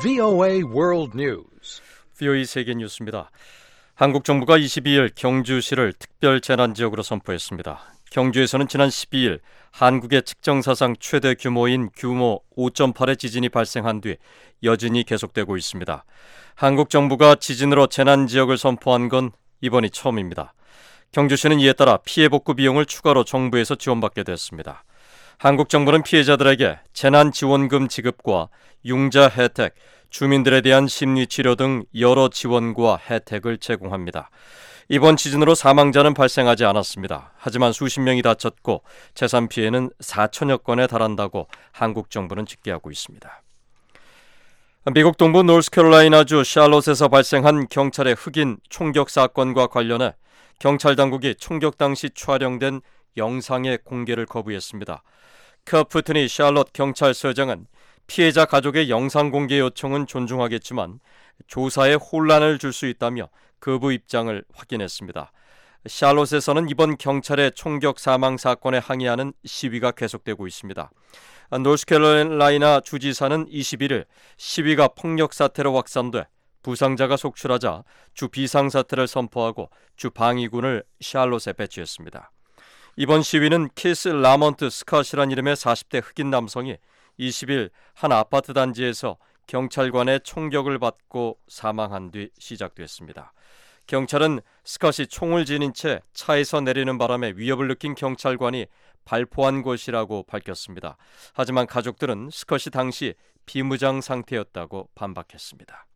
VOA World News. VOA 세계 뉴스입니다. 한국 정부가 22일 경주시를 특별 재난지역으로 선포했습니다. 경주에서는 지난 12일 한국의 측정사상 최대 규모인 규모 5.8의 지진이 발생한 뒤 여진이 계속되고 있습니다. 한국 정부가 지진으로 재난지역을 선포한 건 이번이 처음입니다. 경주시는 이에 따라 피해 복구 비용을 추가로 정부에서 지원받게 됐습니다. 한국 정부는 피해자들에게 재난지원금 지급과 융자 혜택, 주민들에 대한 심리치료 등 여러 지원과 혜택을 제공합니다. 이번 지진으로 사망자는 발생하지 않았습니다. 하지만 수십 명이 다쳤고 재산 피해는 4천여 건에 달한다고 한국 정부는 집계하고 있습니다. 미국 동부 노스캐롤라이나주 샬롯에서 발생한 경찰의 흑인 총격 사건과 관련해 경찰 당국이 총격 당시 촬영된 영상의 공개를 거부했습니다. 커프트니 샬롯 경찰서장은 피해자 가족의 영상 공개 요청은 존중하겠지만 조사에 혼란을 줄 수 있다며 거부 입장을 확인했습니다. 샬롯에서는 이번 경찰의 총격 사망 사건에 항의하는 시위가 계속되고 있습니다. 노스캐롤라이나 주지사는 21일 시위가 폭력 사태로 확산돼 부상자가 속출하자 주 비상사태를 선포하고 주 방위군을 샬롯에 배치했습니다. 이번 시위는 키스 라먼트 스캇이란 이름의 40대 흑인 남성이 20일 한 아파트 단지에서 경찰관의 총격을 받고 사망한 뒤 시작됐습니다. 경찰은 스캇이 총을 지닌 채 차에서 내리는 바람에 위협을 느낀 경찰관이 발포한 것이라고 밝혔습니다. 하지만 가족들은 스캇이 당시 비무장 상태였다고 반박했습니다.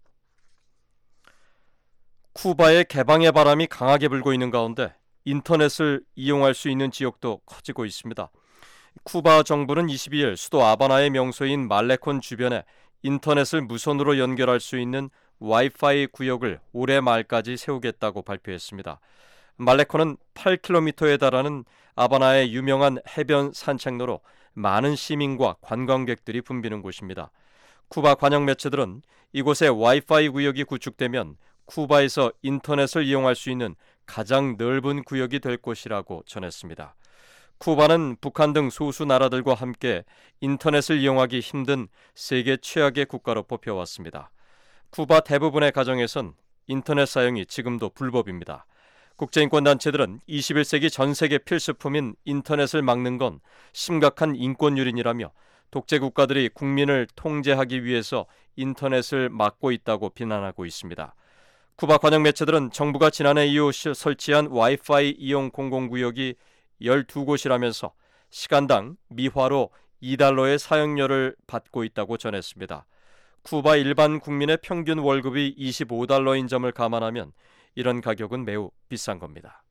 쿠바의 개방의 바람이 강하게 불고 있는 가운데 인터넷을 이용할 수 있는 지역도 커지고 있습니다. 쿠바 정부는 22일 수도 아바나의 명소인 말레콘 주변에 인터넷을 무선으로 연결할 수 있는 와이파이 구역을 올해 말까지 세우겠다고 발표했습니다. 말레콘은 8km에 달하는 아바나의 유명한 해변 산책로로 많은 시민과 관광객들이 붐비는 곳입니다. 쿠바 관영 매체들은 이곳에 와이파이 구역이 구축되면 쿠바에서 인터넷을 이용할 수 있는 가장 넓은 구역이 될 것이라고 전했습니다. 쿠바는 북한 등 소수 나라들과 함께 인터넷을 이용하기 힘든 세계 최악의 국가로 뽑혀왔습니다. 쿠바 대부분의 가정에선 인터넷 사용이 지금도 불법입니다. 국제인권단체들은 21세기 전 세계 필수품인 인터넷을 막는 건 심각한 인권유린이라며 독재국가들이 국민을 통제하기 위해서 인터넷을 막고 있다고 비난하고 있습니다. 쿠바 관영 매체들은 정부가 지난해 이후 설치한 와이파이 이용 공공구역이 12곳이라면서 시간당 미화로 $2의 사용료를 받고 있다고 전했습니다. 쿠바 일반 국민의 평균 월급이 $25인 점을 감안하면 이런 가격은 매우 비싼 겁니다.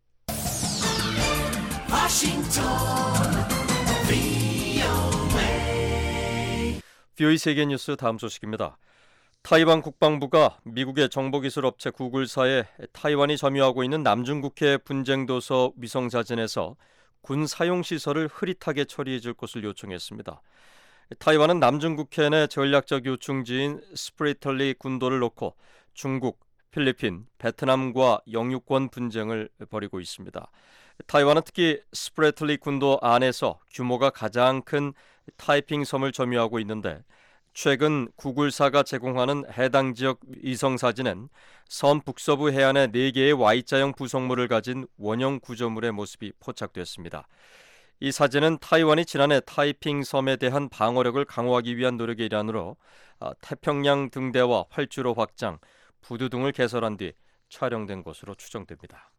VOA 세계 뉴스 다음 소식입니다. 타이완 국방부가 미국의 정보기술업체 구글사에 타이완이 점유하고 있는 남중국해 분쟁도서 위성사진에서 군 사용시설을 흐릿하게 처리해 줄 것을 요청했습니다. 타이완은 남중국해 내 전략적 요충지인 스프레틀리 군도를 놓고 중국, 필리핀, 베트남과 영유권 분쟁을 벌이고 있습니다. 타이완은 특히 스프레틀리 군도 안에서 규모가 가장 큰 타이핑 섬을 점유하고 있는데 최근 구글사가 제공하는 해당 지역 위성사진엔 섬 북서부 해안에 4개의 Y자형 부속물을 가진 원형 구조물의 모습이 포착됐습니다. 이 사진은 타이완이 지난해 타이핑 섬에 대한 방어력을 강화하기 위한 노력의 일환으로 태평양 등대와 활주로 확장, 부두 등을 개설한 뒤 촬영된 것으로 추정됩니다.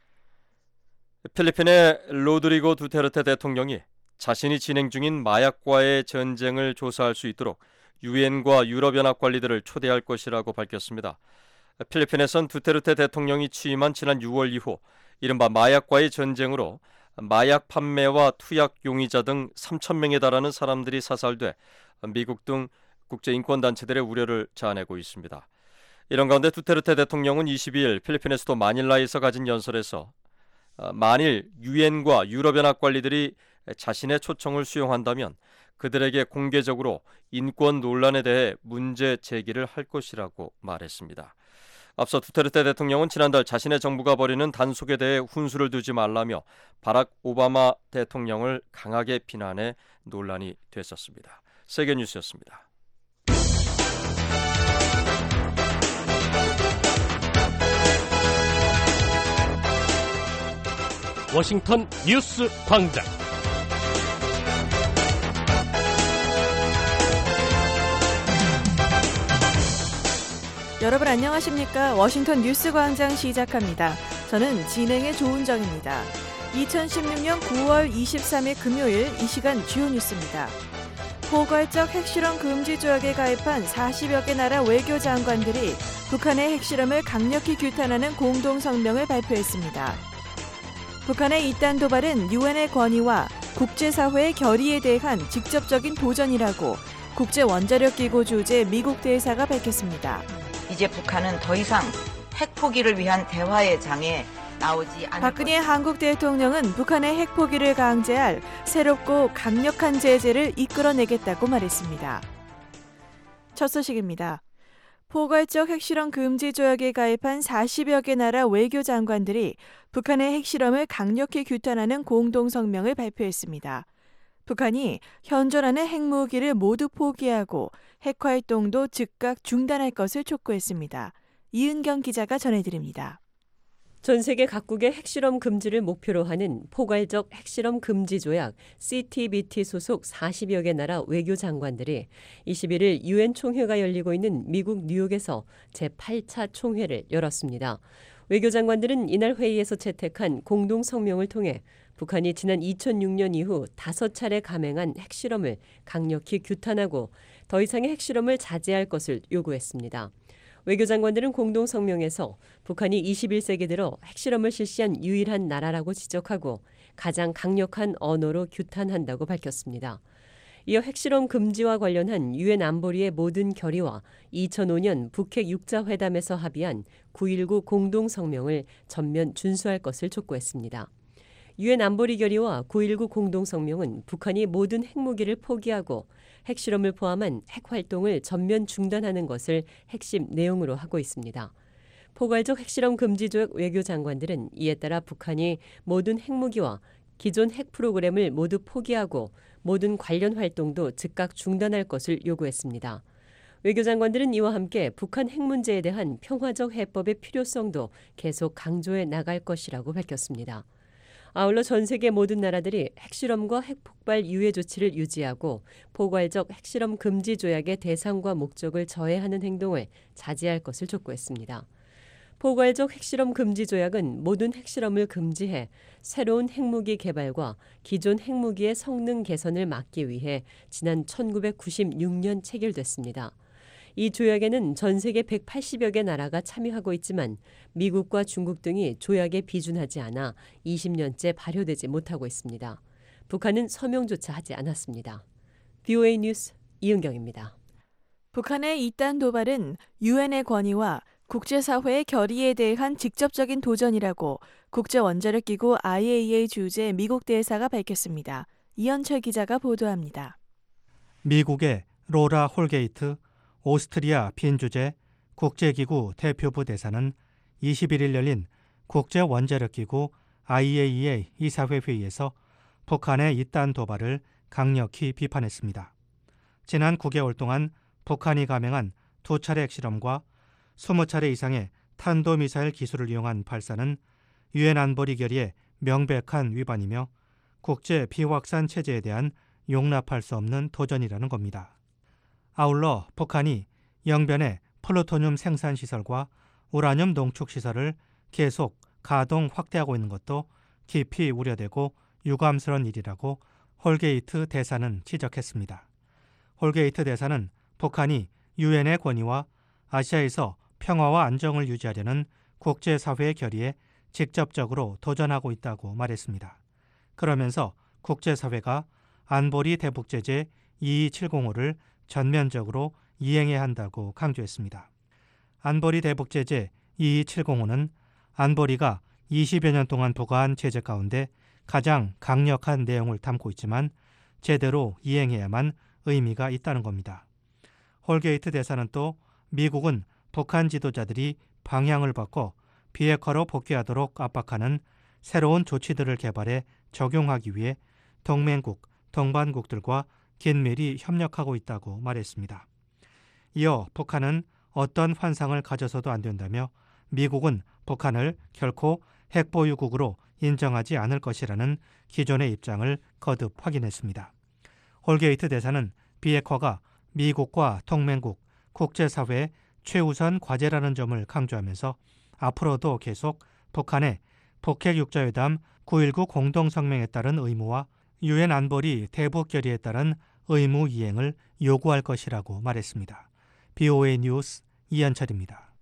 필리핀의 로드리고 두테르테 대통령이 자신이 진행 중인 마약과의 전쟁을 조사할 수 있도록 유엔과 유럽연합 관리들을 초대할 것이라고 밝혔습니다. 필리핀에선 두테르테 대통령이 취임한 지난 6월 이후 이른바 마약과의 전쟁으로 마약 판매와 투약 용의자 등 3,000명에 달하는 사람들이 사살돼 미국 등 국제인권단체들의 우려를 자아내고 있습니다. 이런 가운데 두테르테 대통령은 22일 필리핀의 수도 마닐라에서 가진 연설에서 만일 유엔과 유럽연합 관리들이 자신의 초청을 수용한다면 그들에게 공개적으로 인권 논란에 대해 문제 제기를 할 것이라고 말했습니다. 앞서 두테르테 대통령은 지난달 자신의 정부가 벌이는 단속에 대해 훈수를 두지 말라며 바락 오바마 대통령을 강하게 비난해 논란이 됐었습니다. 세계뉴스였습니다. 워싱턴 뉴스 광장. 여러분 안녕하십니까? 워싱턴 뉴스 광장 시작합니다. 저는 진행의 조은정입니다. 2016년 9월 23일 금요일 이 시간 주요 뉴스입니다. 포괄적 핵실험 금지 조약에 가입한 40여 개 나라 외교 장관들이 북한의 핵실험을 강력히 규탄하는 공동 성명을 발표했습니다. 북한의 이딴 도발은 유엔의 권위와 국제사회의 결의에 대한 직접적인 도전이라고 국제원자력기구 주재 미국 대사가 밝혔습니다. 이제 북한은 더 이상 핵 포기를 위한 대화의 장에 나오지 않을 박근혜 한국 대통령은 북한의 핵 포기를 강제할 새롭고 강력한 제재를 이끌어내겠다고 말했습니다. 첫 소식입니다. 포괄적 핵실험 금지 조약에 가입한 40여 개 나라 외교 장관들이 북한의 핵실험을 강력히 규탄하는 공동 성명을 발표했습니다. 북한이 현존하는 핵무기를 모두 포기하고 핵활동도 즉각 중단할 것을 촉구했습니다. 이은경 기자가 전해드립니다. 전 세계 각국의 핵실험 금지를 목표로 하는 포괄적 핵실험 금지 조약 CTBT 소속 40여 개 나라 외교 장관들이 21일 유엔 총회가 열리고 있는 미국 뉴욕에서 제8차 총회를 열었습니다. 외교 장관들은 이날 회의에서 채택한 공동 성명을 통해 북한이 지난 2006년 이후 5차례 감행한 핵실험을 강력히 규탄하고 더 이상의 핵실험을 자제할 것을 요구했습니다. 외교장관들은 공동 성명에서 북한이 21세기 들어 핵실험을 실시한 유일한 나라라고 지적하고 가장 강력한 언어로 규탄한다고 밝혔습니다. 이어 핵실험 금지와 관련한 유엔 안보리의 모든 결의와 2005년 북핵 6자 회담에서 합의한 9.19 공동 성명을 전면 준수할 것을 촉구했습니다. 유엔 안보리 결의와 9.19 공동 성명은 북한이 모든 핵무기를 포기하고 핵실험을 포함한 핵활동을 전면 중단하는 것을 핵심 내용으로 하고 있습니다. 포괄적 핵실험 금지 조약 외교 장관들은 이에 따라 북한이 모든 핵무기와 기존 핵 프로그램을 모두 포기하고 모든 관련 활동도 즉각 중단할 것을 요구했습니다. 외교 장관들은 이와 함께 북한 핵 문제에 대한 평화적 해법의 필요성도 계속 강조해 나갈 것이라고 밝혔습니다. 아울러 전 세계 모든 나라들이 핵실험과 핵폭발 유예 조치를 유지하고 포괄적 핵실험 금지 조약의 대상과 목적을 저해하는 행동을 자제할 것을 촉구했습니다. 포괄적 핵실험 금지 조약은 모든 핵실험을 금지해 새로운 핵무기 개발과 기존 핵무기의 성능 개선을 막기 위해 지난 1996년 체결됐습니다. 이 조약에는 전 세계 180여 개 나라가 참여하고 있지만 미국과 중국 등이 조약에 비준하지 않아 20년째 발효되지 못하고 있습니다. 북한은 서명조차 하지 않았습니다. VOA 뉴스 이은경입니다. 북한의 이딴 도발은 유엔의 권위와 국제사회의 결의에 대한 직접적인 도전이라고 국제원자력기구 IAEA 주재 미국 대사가 밝혔습니다. 이현철 기자가 보도합니다. 미국의 로라 홀게이트 오스트리아 빈주재 국제기구 대표부 대사는 21일 열린 국제원자력기구 IAEA 이사회 회의에서 북한의 이딴 도발을 강력히 비판했습니다. 지난 9개월 동안 북한이 감행한 2차례 핵실험과 20차례 이상의 탄도미사일 기술을 이용한 발사는 유엔 안보리 결의의 명백한 위반이며 국제 비확산 체제에 대한 용납할 수 없는 도전이라는 겁니다. 아울러 북한이 영변의 플루토늄 생산시설과 우라늄 농축시설을 계속 가동 확대하고 있는 것도 깊이 우려되고 유감스러운 일이라고 홀게이트 대사는 지적했습니다. 홀게이트 대사는 북한이 유엔의 권위와 아시아에서 평화와 안정을 유지하려는 국제사회의 결의에 직접적으로 도전하고 있다고 말했습니다. 그러면서 국제사회가 안보리 대북제재 2270호를 전면적으로 이행해야 한다고 강조했습니다. 안보리 대북제재 2270호는 안보리가 20여 년 동안 부과한 제재 가운데 가장 강력한 내용을 담고 있지만 제대로 이행해야만 의미가 있다는 겁니다. 홀게이트 대사는 또 미국은 북한 지도자들이 방향을 바꿔 비핵화로 복귀하도록 압박하는 새로운 조치들을 개발해 적용하기 위해 동맹국, 동반국들과 긴밀히 협력하고 있다고 말했습니다. 이어 북한은 어떤 환상을 가져서도 안 된다며 미국은 북한을 결코 핵보유국으로 인정하지 않을 것이라는 기존의 입장을 거듭 확인했습니다. 홀게이트 대사는 비핵화가 미국과 동맹국, 국제사회의 최우선 과제라는 점을 강조하면서 앞으로도 계속 북한의 북핵6자회담 9.19 공동성명에 따른 의무와 유엔 안보리 대북 결의에 따른 의무 이행을 요구할 것이라고 말했습니다. BOA 뉴스 이한철입니다.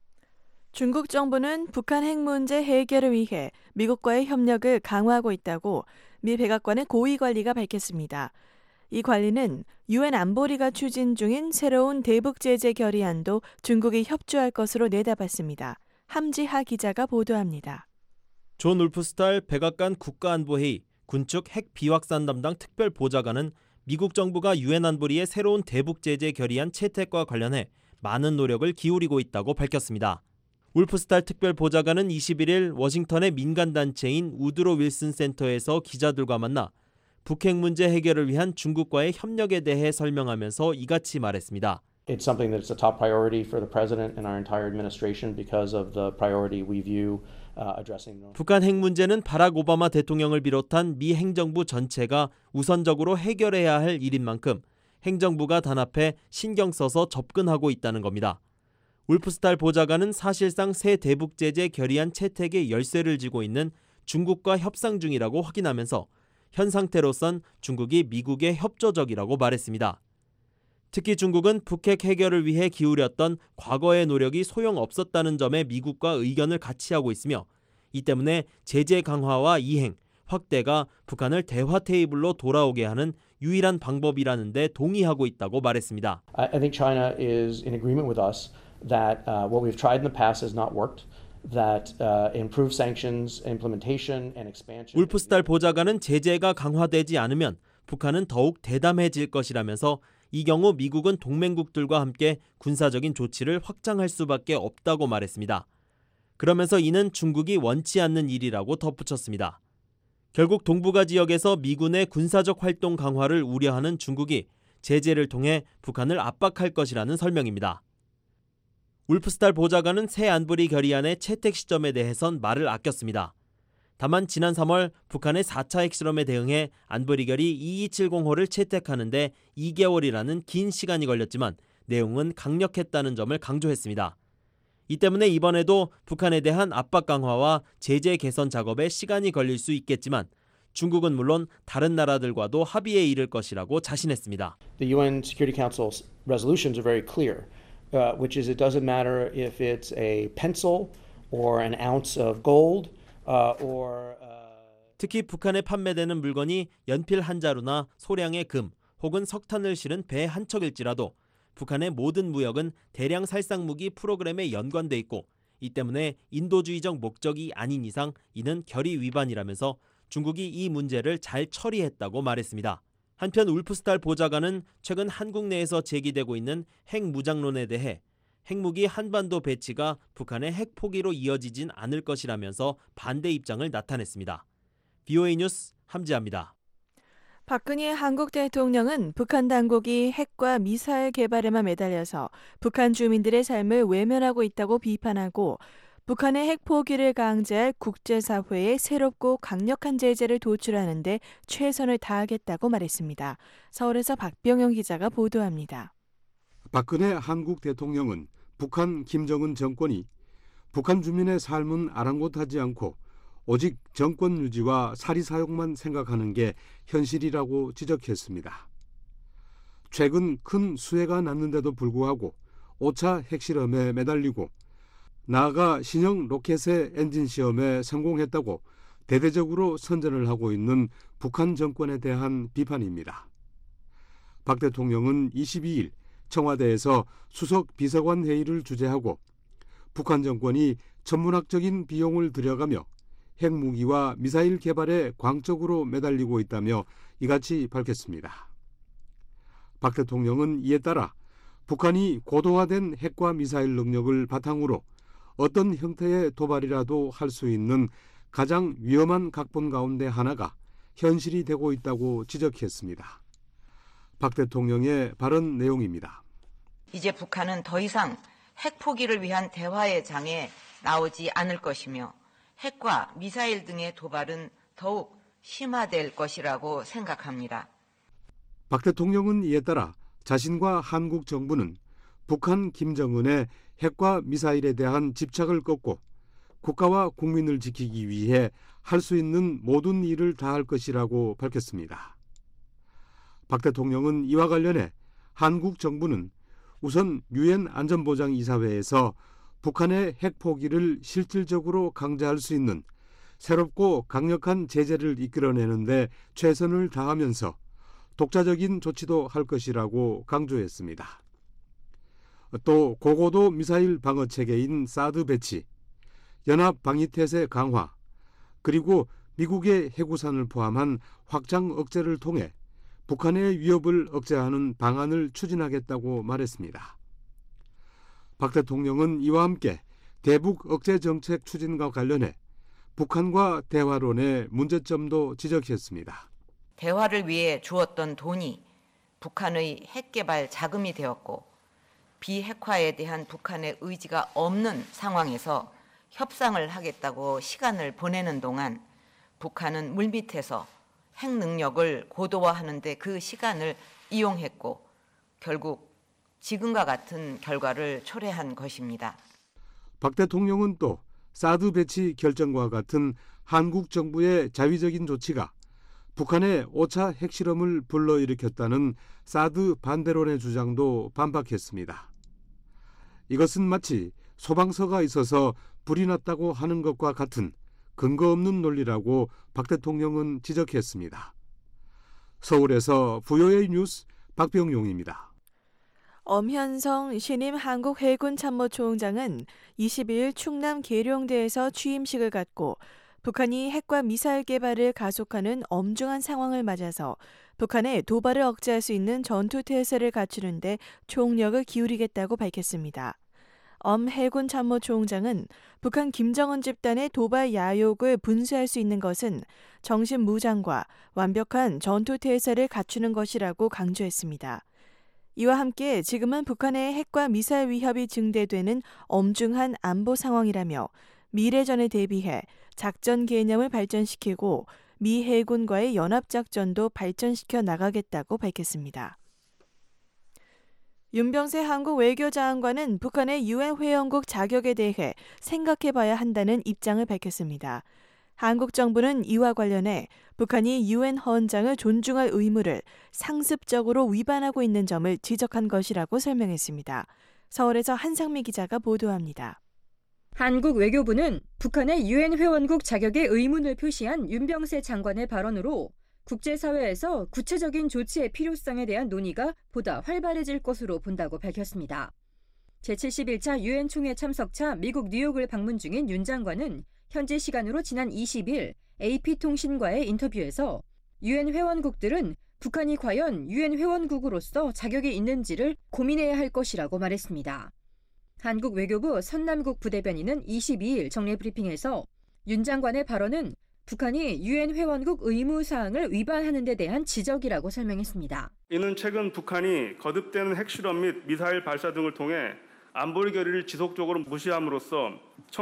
중국 정부는 북한 핵 문제 해결을 위해 미국과의 협력을 강화하고 있다고 미 백악관의 고위 관리가 밝혔습니다. 이 관리는 유엔 안보리가 추진 중인 새로운 대북 제재 결의안도 중국이 협조할 것으로 내다봤습니다. 함지하 기자가 보도합니다. 존 울프스탈 백악관 국가안보회의 군축 핵 비확산 담당 특별보좌관은 미국 정부가 유엔 안보리의 새로운 대북 제재 결의안 채택과 관련해 많은 노력을 기울이고 있다고 밝혔습니다. 울프스탈 특별보좌관은 21일 워싱턴의 민간단체인 우드로 윌슨 센터에서 기자들과 만나 북핵 문제 해결을 위한 중국과의 협력에 대해 설명하면서 이같이 말했습니다. It's something that's a top priority for the president and our entire administration because of the priority we view addressing. 북한 핵 문제는 바락 오바마 대통령을 비롯한 미 행정부 전체가 우선적으로 해결해야 할 일인 만큼 행정부가 단합해 신경 써서 접근하고 있다는 겁니다. 울프스탈 보좌관은 사실상 새 대북 제재 결의안 채택의 열쇠를 쥐고 있는 중국과 협상 중이라고 확인하면서 현 상태로선 중국이 미국에 협조적이라고 말했습니다. 특히 중국은 북핵 해결을 위해 기울였던 과거의 노력이 소용없었다는 점에 미국과 의견을 같이 하고 있으며 이 때문에 제재 강화와 이행, 확대가 북한을 대화 테이블로 돌아오게 하는 유일한 방법이라는 데 동의하고 있다고 말했습니다. I think China is in agreement with us that what we've tried in the past has not worked. That improved sanctions implementation and expansion. 울프스탈 보좌관은 제재가 강화되지 않으면 북한은 더욱 대담해질 것이라면서 이 경우 미국은 동맹국들과 함께 군사적인 조치를 확장할 수밖에 없다고 말했습니다. 그러면서 이는 중국이 원치 않는 일이라고 덧붙였습니다. 결국 동북아 지역에서 미군의 군사적 활동 강화를 우려하는 중국이 제재를 통해 북한을 압박할 것이라는 설명입니다. 울프스탈 보좌관은 새 안보리 결의안의 채택 시점에 대해선 말을 아꼈습니다. 다만 지난 3월 북한의 4차 핵실험에 대응해 안보리 결의 2270호를 채택하는데 2개월이라는 긴 시간이 걸렸지만 내용은 강력했다는 점을 강조했습니다. 이 때문에 이번에도 북한에 대한 압박 강화와 제재 개선 작업에 시간이 걸릴 수 있겠지만 중국은 물론 다른 나라들과도 합의에 이를 것이라고 자신했습니다. The UN Security Council's resolutions are very clear, which is it doesn't matter if it's a pencil or an ounce of gold. 특히 북한에 판매되는 물건이 연필 한 자루나 소량의 금 혹은 석탄을 실은 배 한 척일지라도 북한의 모든 무역은 대량 살상무기 프로그램에 연관돼 있고 이 때문에 인도주의적 목적이 아닌 이상 이는 결의 위반이라면서 중국이 이 문제를 잘 처리했다고 말했습니다. 한편 울프스탈 보좌관은 최근 한국 내에서 제기되고 있는 핵무장론에 대해 핵무기 한반도 배치가 북한의 핵 포기로 이어지진 않을 것이라면서 반대 입장을 나타냈습니다. BOA 뉴스 함지아입니다. 박근혜 한국 대통령은 북한 당국이 핵과 미사일 개발에만 매달려서 북한 주민들의 삶을 외면하고 있다고 비판하고 북한의 핵 포기를 강제할 국제사회에 새롭고 강력한 제재를 도출하는 데 최선을 다하겠다고 말했습니다. 서울에서 박병영 기자가 보도합니다. 박근혜 한국 대통령은 북한 김정은 정권이 북한 주민의 삶은 아랑곳하지 않고 오직 정권 유지와 사리 사욕만 생각하는 게 현실이라고 지적했습니다. 최근 큰 수해가 났는데도 불구하고 5차 핵실험에 매달리고 나아가 신형 로켓의 엔진 시험에 성공했다고 대대적으로 선전을 하고 있는 북한 정권에 대한 비판입니다. 박 대통령은 22일 청와대에서 수석 비서관 회의를 주재하고 북한 정권이 천문학적인 비용을 들여가며 핵무기와 미사일 개발에 광적으로 매달리고 있다며 이같이 밝혔습니다. 박 대통령은 이에 따라 북한이 고도화된 핵과 미사일 능력을 바탕으로 어떤 형태의 도발이라도 할 수 있는 가장 위험한 각본 가운데 하나가 현실이 되고 있다고 지적했습니다. 박 대통령의 발언 내용입니다. 이제 북한은 더 이상 핵 포기를 위한 대화의 장에 나오지 않을 것이며 핵과 미사일 등의 도발은 더욱 심화될 것이라고 생각합니다. 박 대통령은 이에 따라 자신과 한국 정부는 북한 김정은의 핵과 미사일에 대한 집착을 꺾고 국가와 국민을 지키기 위해 할 수 있는 모든 일을 다할 것이라고 밝혔습니다. 박 대통령은 이와 관련해 한국 정부는 우선 유엔 안전보장이사회에서 북한의 핵 포기를 실질적으로 강제할 수 있는 새롭고 강력한 제재를 이끌어내는 데 최선을 다하면서 독자적인 조치도 할 것이라고 강조했습니다. 또 고고도 미사일 방어 체계인 사드 배치, 연합 방위태세 강화, 그리고 미국의 해구산을 포함한 확장 억제를 통해 북한의 위협을 억제하는 방안을 추진하겠다고 말했습니다. 박 대통령은 이와 함께 대북 억제 정책 추진과 관련해 북한과 대화론의 문제점도 지적했습니다. 대화를 위해 주었던 돈이 북한의 핵개발 자금이 되었고 비핵화에 대한 북한의 의지가 없는 상황에서 협상을 하겠다고 시간을 보내는 동안 북한은 물밑에서 핵 능력을 고도화하는 데 그 시간을 이용했고 결국 지금과 같은 결과를 초래한 것입니다. 박 대통령은 또 사드 배치 결정과 같은 한국 정부의 자위적인 조치가 북한의 5차 핵실험을 불러일으켰다는 사드 반대론의 주장도 반박했습니다. 이것은 마치 소방서가 있어서 불이 났다고 하는 것과 같은 근거 없는 논리라고 박 대통령은 지적했습니다. 서울에서 부여의 뉴스 박병용입니다. 엄현성 신임 한국해군참모총장은 22일 충남 계룡대에서 취임식을 갖고 북한이 핵과 미사일 개발을 가속하는 엄중한 상황을 맞아서 북한의 도발을 억제할 수 있는 전투태세를 갖추는 데 총력을 기울이겠다고 밝혔습니다. 엄 해군참모총장은 북한 김정은 집단의 도발 야욕을 분쇄할 수 있는 것은 정신무장과 완벽한 전투태세를 갖추는 것이라고 강조했습니다. 이와 함께 지금은 북한의 핵과 미사일 위협이 증대되는 엄중한 안보 상황이라며 미래전에 대비해 작전 개념을 발전시키고 미 해군과의 연합작전도 발전시켜 나가겠다고 밝혔습니다. 윤병세 한국 외교장관은 북한의 유엔 회원국 자격에 대해 생각해봐야 한다는 입장을 밝혔습니다. 한국 정부는 이와 관련해 북한이 유엔 헌장을 존중할 의무를 상습적으로 위반하고 있는 점을 지적한 것이라고 설명했습니다. 서울에서 한상미 기자가 보도합니다. 한국 외교부는 북한의 유엔 회원국 자격에 의문을 표시한 윤병세 장관의 발언으로 국제사회에서 구체적인 조치의 필요성에 대한 논의가 보다 활발해질 것으로 본다고 밝혔습니다. 제71차 유엔 총회 참석차 미국 뉴욕을 방문 중인 윤 장관은 현지 시간으로 지난 20일 AP통신과의 인터뷰에서 유엔 회원국들은 북한이 과연 유엔 회원국으로서 자격이 있는지를 고민해야 할 것이라고 말했습니다. 한국 외교부 선남국 부대변인은 22일 정례 브리핑에서 윤 장관의 발언은 북한이 유엔 회원국 의무사항을 위반하는 데 대한 지적이라고 설명했습니다. 이는 최근 북한이 거듭되는 핵실험 및 미사일 발사 등을 통해 안보리 결의를 지속적으로 무시함으로써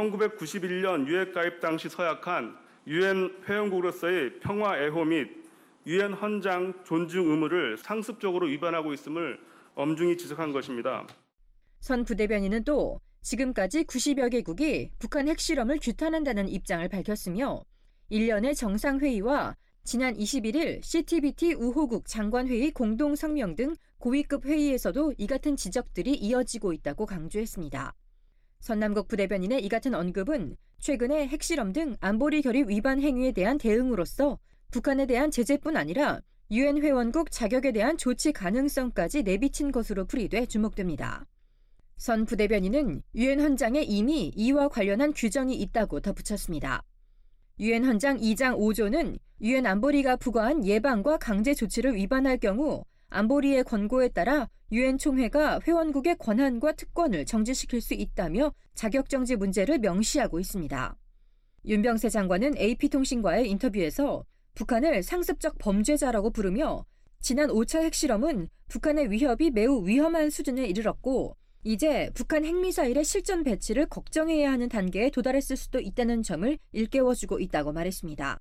1991년 유엔 가입 당시 서약한 유엔 회원국으로서의 평화 애호 및 유엔 헌장 존중 의무를 상습적으로 위반하고 있음을 엄중히 지적한 것입니다. 선 부대변인은 또 지금까지 90여 개국이 북한 핵실험을 규탄한다는 입장을 밝혔으며 1년의 정상회의와 지난 21일 CTBT 우호국 장관회의 공동성명 등 고위급 회의에서도 이 같은 지적들이 이어지고 있다고 강조했습니다. 선남국 부대변인의 이 같은 언급은 최근에 핵실험 등 안보리 결의 위반 행위에 대한 대응으로서 북한에 대한 제재뿐 아니라 유엔 회원국 자격에 대한 조치 가능성까지 내비친 것으로 풀이돼 주목됩니다. 선 부대변인은 유엔 헌장에 이미 이와 관련한 규정이 있다고 덧붙였습니다. 유엔 헌장 2장 5조는 유엔 안보리가 부과한 예방과 강제 조치를 위반할 경우 안보리의 권고에 따라 유엔 총회가 회원국의 권한과 특권을 정지시킬 수 있다며 자격정지 문제를 명시하고 있습니다. 윤병세 장관은 AP통신과의 인터뷰에서 북한을 상습적 범죄자라고 부르며 지난 5차 핵실험은 북한의 위협이 매우 위험한 수준에 이르렀고 이제 북한 핵미사일의 실전 배치를 걱정해야 하는 단계에 도달했을 수도 있다는 점을 일깨워주고 있다고 말했습니다.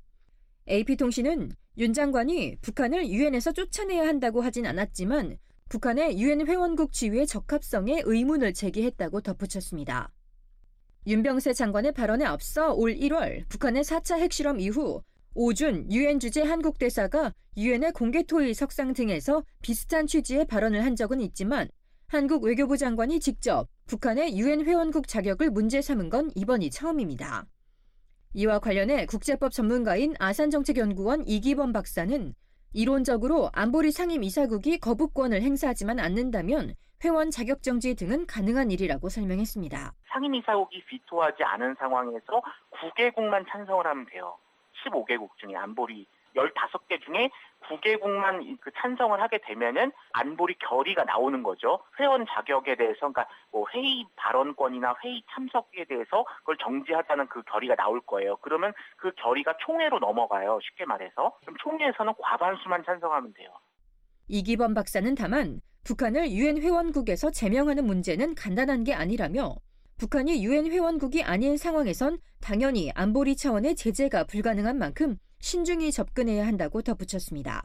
AP통신은 윤 장관이 북한을 유엔에서 쫓아내야 한다고 하진 않았지만 북한의 유엔 회원국 지위의 적합성에 의문을 제기했다고 덧붙였습니다. 윤병세 장관의 발언에 앞서 올 1월 북한의 4차 핵실험 이후 오준 유엔 주재 한국 대사가 유엔의 공개 토의 석상 등에서 비슷한 취지의 발언을 한 적은 있지만 한국 외교부 장관이 직접 북한의 유엔 회원국 자격을 문제 삼은 건 이번이 처음입니다. 이와 관련해 국제법 전문가인 아산정책연구원 이기범 박사는 이론적으로 안보리 상임이사국이 거부권을 행사하지만 않는다면 회원 자격 정지 등은 가능한 일이라고 설명했습니다. 상임이사국이 비토하지 않은 상황에서 9개국만 찬성을 하면 돼요. 15개국 중에 안보리 15개 중에 9개국만 찬성을 하게 되면은 안보리 결의가 나오는 거죠. 회원 자격에 대해서, 그러니까 뭐 회의 발언권이나 회의 참석에 대해서 그걸 정지하자는 그 결의가 나올 거예요. 그러면 그 결의가 총회로 넘어가요. 쉽게 말해서. 그럼 총회에서는 과반수만 찬성하면 돼요. 이기범 박사는 다만 북한을 유엔 회원국에서 제명하는 문제는 간단한 게 아니라며 북한이 유엔 회원국이 아닌 상황에선 당연히 안보리 차원의 제재가 불가능한 만큼 신중히 접근해야 한다고 덧붙였습니다.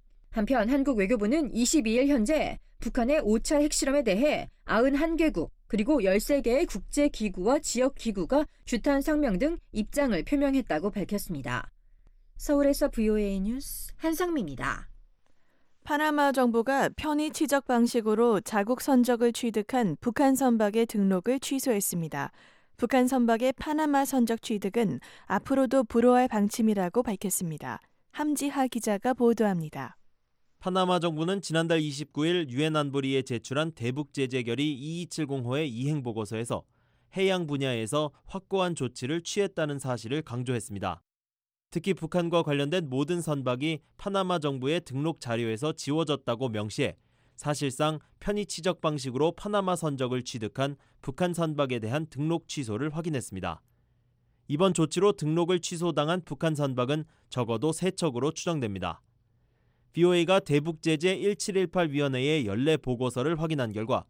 한편 한국 외교부는 22일 현재 북한의 5차 핵실험에 대해 91개국 그리고 13개의 국제기구와 지역기구가 규탄 성명 등 입장을 표명했다고 밝혔습니다. 서울에서 VOA 뉴스 한상미입니다. 파나마 정부가 편의 치적 방식으로 자국 선적을 취득한 북한 선박의 등록을 취소했습니다. 북한 선박의 파나마 선적 취득은 앞으로도 불허할 방침이라고 밝혔습니다. 함지하 기자가 보도합니다. 파나마 정부는 지난달 29일 유엔 안보리에 제출한 대북 제재 결의 2270호의 이행 보고서에서 해양 분야에서 확고한 조치를 취했다는 사실을 강조했습니다. 특히 북한과 관련된 모든 선박이 파나마 정부의 등록 자료에서 지워졌다고 명시해 사실상 편의 치적 방식으로 파나마 선적을 취득한 북한 선박에 대한 등록 취소를 확인했습니다. 이번 조치로 등록을 취소당한 북한 선박은 적어도 3척으로 추정됩니다. VOA가 대북제재 1718위원회의 연례 보고서를 확인한 결과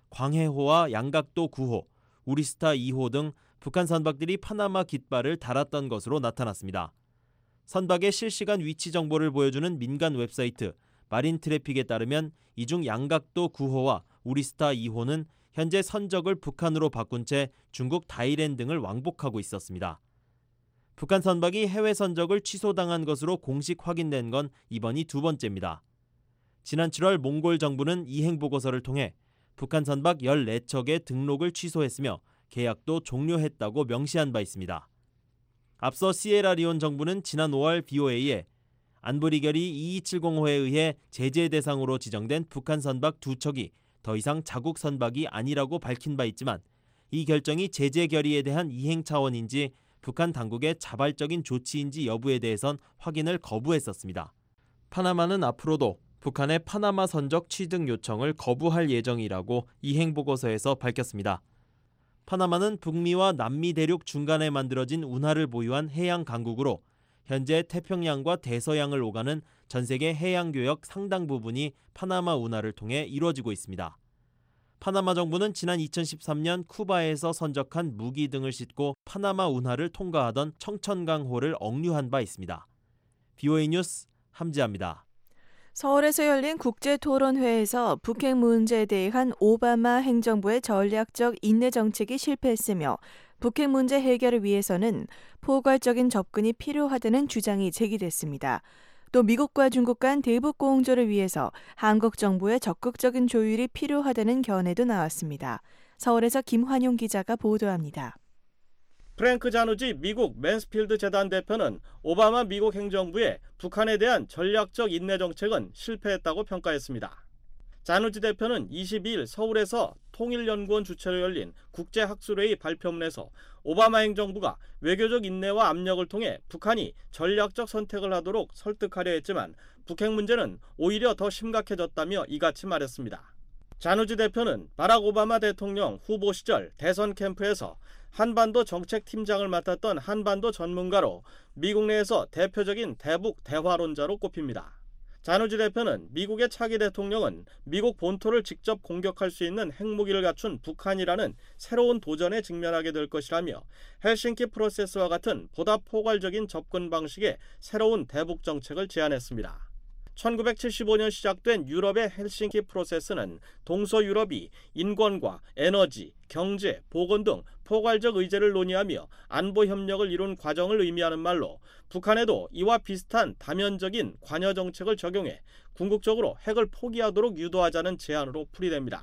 광해호와 양각도 9호, 우리스타 2호 등 북한 선박들이 파나마 깃발을 달았던 것으로 나타났습니다. 선박의 실시간 위치 정보를 보여주는 민간 웹사이트 마린 트래픽에 따르면 이 중 양각도 9호와 우리스타 2호는 현재 선적을 북한으로 바꾼 채 중국 다이랜 등을 왕복하고 있었습니다. 북한 선박이 해외 선적을 취소당한 것으로 공식 확인된 건 이번이 두 번째입니다. 지난 7월 몽골 정부는 이행 보고서를 통해 북한 선박 14척의 등록을 취소했으며 계약도 종료했다고 명시한 바 있습니다. 앞서 시에라리온 정부는 지난 5월 VOA에 안보리 결의 2270호에 의해 제재 대상으로 지정된 북한 선박 2척이 더 이상 자국 선박이 아니라고 밝힌 바 있지만 이 결정이 제재 결의에 대한 이행 차원인지 북한 당국의 자발적인 조치인지 여부에 대해선 확인을 거부했었습니다. 파나마는 앞으로도 북한의 파나마 선적 취득 요청을 거부할 예정이라고 이행 보고서에서 밝혔습니다. 파나마는 북미와 남미 대륙 중간에 만들어진 운하를 보유한 해양 강국으로 현재 태평양과 대서양을 오가는 전 세계 해양 교역 상당 부분이 파나마 운하를 통해 이루어지고 있습니다. 파나마 정부는 지난 2013년 쿠바에서 선적한 무기 등을 싣고 파나마 운하를 통과하던 청천강호를 억류한 바 있습니다. VOA 뉴스 함지아입니다. 서울에서 열린 국제토론회에서 북핵 문제에 대한 오바마 행정부의 전략적 인내 정책이 실패했으며 북핵 문제 해결을 위해서는 포괄적인 접근이 필요하다는 주장이 제기됐습니다. 또 미국과 중국 간 대북 공조를 위해서 한국 정부의 적극적인 조율이 필요하다는 견해도 나왔습니다. 서울에서 김환용 기자가 보도합니다. 프랭크 자누지 미국 맨스필드 재단 대표는 오바마 미국 행정부의 북한에 대한 전략적 인내 정책은 실패했다고 평가했습니다. 자누지 대표는 22일 서울에서 통일연구원 주최로 열린 국제학술회의 발표문에서 오바마 행정부가 외교적 인내와 압력을 통해 북한이 전략적 선택을 하도록 설득하려 했지만 북핵 문제는 오히려 더 심각해졌다며 이같이 말했습니다. 자누지 대표는 바락 오바마 대통령 후보 시절 대선 캠프에서 한반도 정책팀장을 맡았던 한반도 전문가로 미국 내에서 대표적인 대북 대화론자로 꼽힙니다. 자누지 대표는 미국의 차기 대통령은 미국 본토를 직접 공격할 수 있는 핵무기를 갖춘 북한이라는 새로운 도전에 직면하게 될 것이라며 헬싱키 프로세스와 같은 보다 포괄적인 접근 방식의 새로운 대북 정책을 제안했습니다. 1975년 시작된 유럽의 헬싱키 프로세스는 동서유럽이 인권과 에너지, 경제, 보건 등 포괄적 의제를 논의하며 안보 협력을 이룬 과정을 의미하는 말로 북한에도 이와 비슷한 다면적인 관여 정책을 적용해 궁극적으로 핵을 포기하도록 유도하자는 제안으로 풀이됩니다.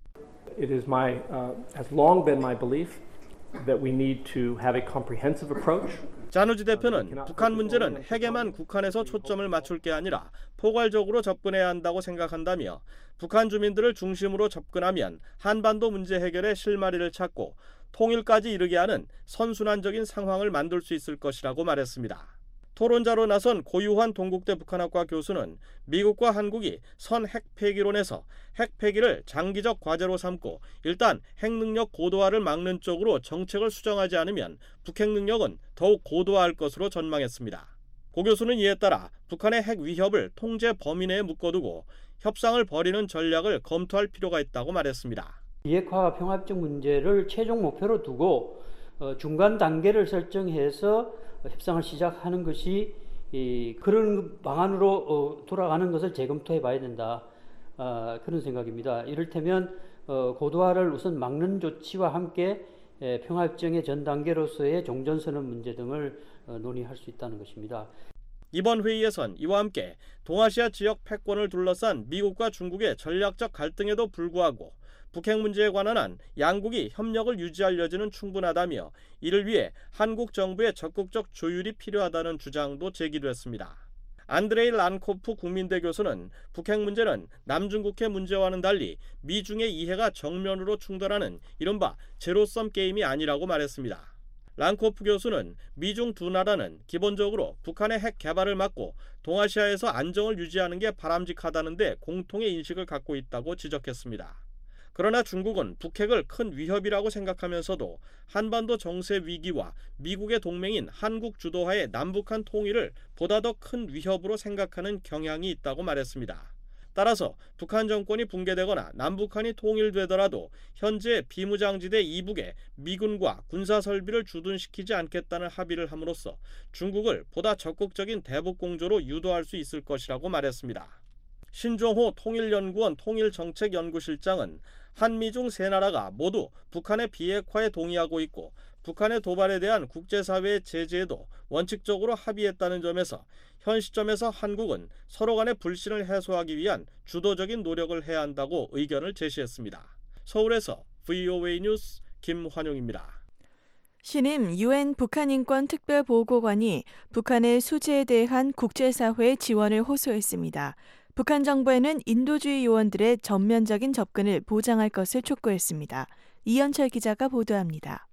It is has long been my belief that we need to have a comprehensive approach. 자누지 대표는 북한 문제는 핵에만 국한해서 초점을 맞출 게 아니라 포괄적으로 접근해야 한다고 생각한다며 북한 주민들을 중심으로 접근하면 한반도 문제 해결의 실마리를 찾고 통일까지 이르게 하는 선순환적인 상황을 만들 수 있을 것이라고 말했습니다. 토론자로 나선 고유환 동국대 북한학과 교수는 미국과 한국이 선 핵 폐기론에서 핵 폐기를 장기적 과제로 삼고 일단 핵 능력 고도화를 막는 쪽으로 정책을 수정하지 않으면 북핵 능력은 더욱 고도화할 것으로 전망했습니다. 고 교수는 이에 따라 북한의 핵 위협을 통제 범위 내에 묶어두고 협상을 벌이는 전략을 검토할 필요가 있다고 말했습니다. 비핵화와 평화협정 문제를 최종 목표로 두고 중간 단계를 설정해서 협상을 시작하는 것이 그런 방안으로 돌아가는 것을 재검토해 봐야 된다. 그런 생각입니다. 이를테면 고도화를 우선 막는 조치와 함께 평화협정의 전 단계로서의 종전선언 문제 등을 논의할 수 있다는 것입니다. 이번 회의에선 이와 함께 동아시아 지역 패권을 둘러싼 미국과 중국의 전략적 갈등에도 불구하고 북핵 문제에 관한 한 양국이 협력을 유지할 여지는 충분하다며 이를 위해 한국 정부의 적극적 조율이 필요하다는 주장도 제기됐습니다. 안드레이 란코프 국민대 교수는 북핵 문제는 남중국해 문제와는 달리 미중의 이해가 정면으로 충돌하는 이른바 제로섬 게임이 아니라고 말했습니다. 란코프 교수는 미중 두 나라는 기본적으로 북한의 핵 개발을 막고 동아시아에서 안정을 유지하는 게 바람직하다는 데 공통의 인식을 갖고 있다고 지적했습니다. 그러나 중국은 북핵을 큰 위협이라고 생각하면서도 한반도 정세 위기와 미국의 동맹인 한국 주도하의 남북한 통일을 보다 더 큰 위협으로 생각하는 경향이 있다고 말했습니다. 따라서 북한 정권이 붕괴되거나 남북한이 통일되더라도 현재 비무장지대 이북에 미군과 군사설비를 주둔시키지 않겠다는 합의를 함으로써 중국을 보다 적극적인 대북공조로 유도할 수 있을 것이라고 말했습니다. 신종호 통일연구원 통일정책연구실장은 한미중 세 나라가 모두 북한의 비핵화에 동의하고 있고 북한의 도발에 대한 국제사회의 제재에도 원칙적으로 합의했다는 점에서 현 시점에서 한국은 서로 간의 불신을 해소하기 위한 주도적인 노력을 해야 한다고 의견을 제시했습니다. 서울에서 VOA 뉴스 김환용입니다. 신임 UN 북한인권 특별보고관이 북한의 수재에 대한 국제사회의 지원을 호소했습니다. 북한 정부에는 인도주의 요원들의 전면적인 접근을 보장할 것을 촉구했습니다. 이현철 기자가 보도합니다.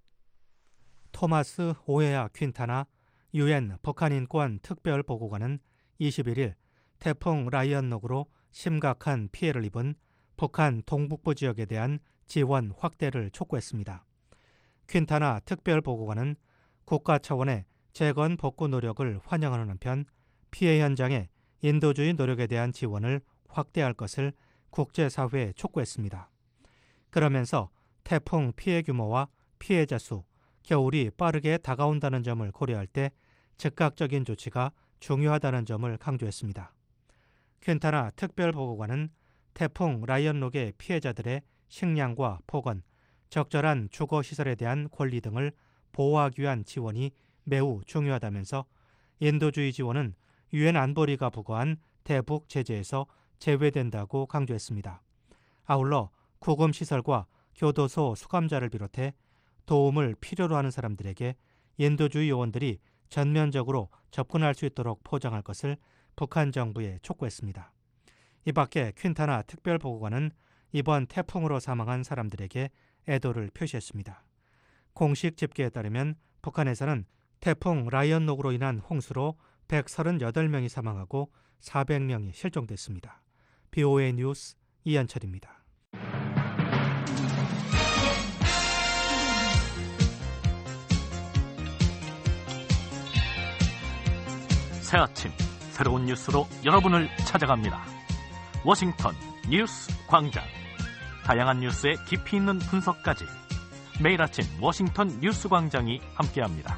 토마스 오헤아 퀸타나 UN 북한인권 특별보고관은 21일 태풍 라이언록으로 심각한 피해를 입은 북한 동북부 지역에 대한 지원 확대를 촉구했습니다. 퀸타나 특별보고관은 국가 차원의 재건 복구 노력을 환영하는 한편 피해 현장에 인도주의 노력에 대한 지원을 확대할 것을 국제사회에 촉구했습니다. 그러면서 태풍 피해 규모와 피해자 수, 겨울이 빠르게 다가온다는 점을 고려할 때 즉각적인 조치가 중요하다는 점을 강조했습니다. 퀸타나 특별보고관은 태풍 라이언록의 피해자들의 식량과 보건, 적절한 주거시설에 대한 권리 등을 보호하기 위한 지원이 매우 중요하다면서 인도주의 지원은 유엔 안보리가 부과한 대북 제재에서 제외된다고 강조했습니다. 아울러 구금시설과 교도소 수감자를 비롯해 도움을 필요로 하는 사람들에게 인도주의 요원들이 전면적으로 접근할 수 있도록 포장할 것을 북한 정부에 촉구했습니다. 이 밖에 퀸타나 특별보고관은 이번 태풍으로 사망한 사람들에게 애도를 표시했습니다. 공식 집계에 따르면 북한에서는 태풍 라이언록으로 인한 홍수로 138명이 사망하고 400명이 실종됐습니다. BOA 뉴스 이현철입니다. 새아침 새로운 뉴스로 여러분을 찾아갑니다. 워싱턴 뉴스 광장. 다양한 뉴스의 깊이 있는 분석까지 매일 아침 워싱턴 뉴스 광장이 함께합니다.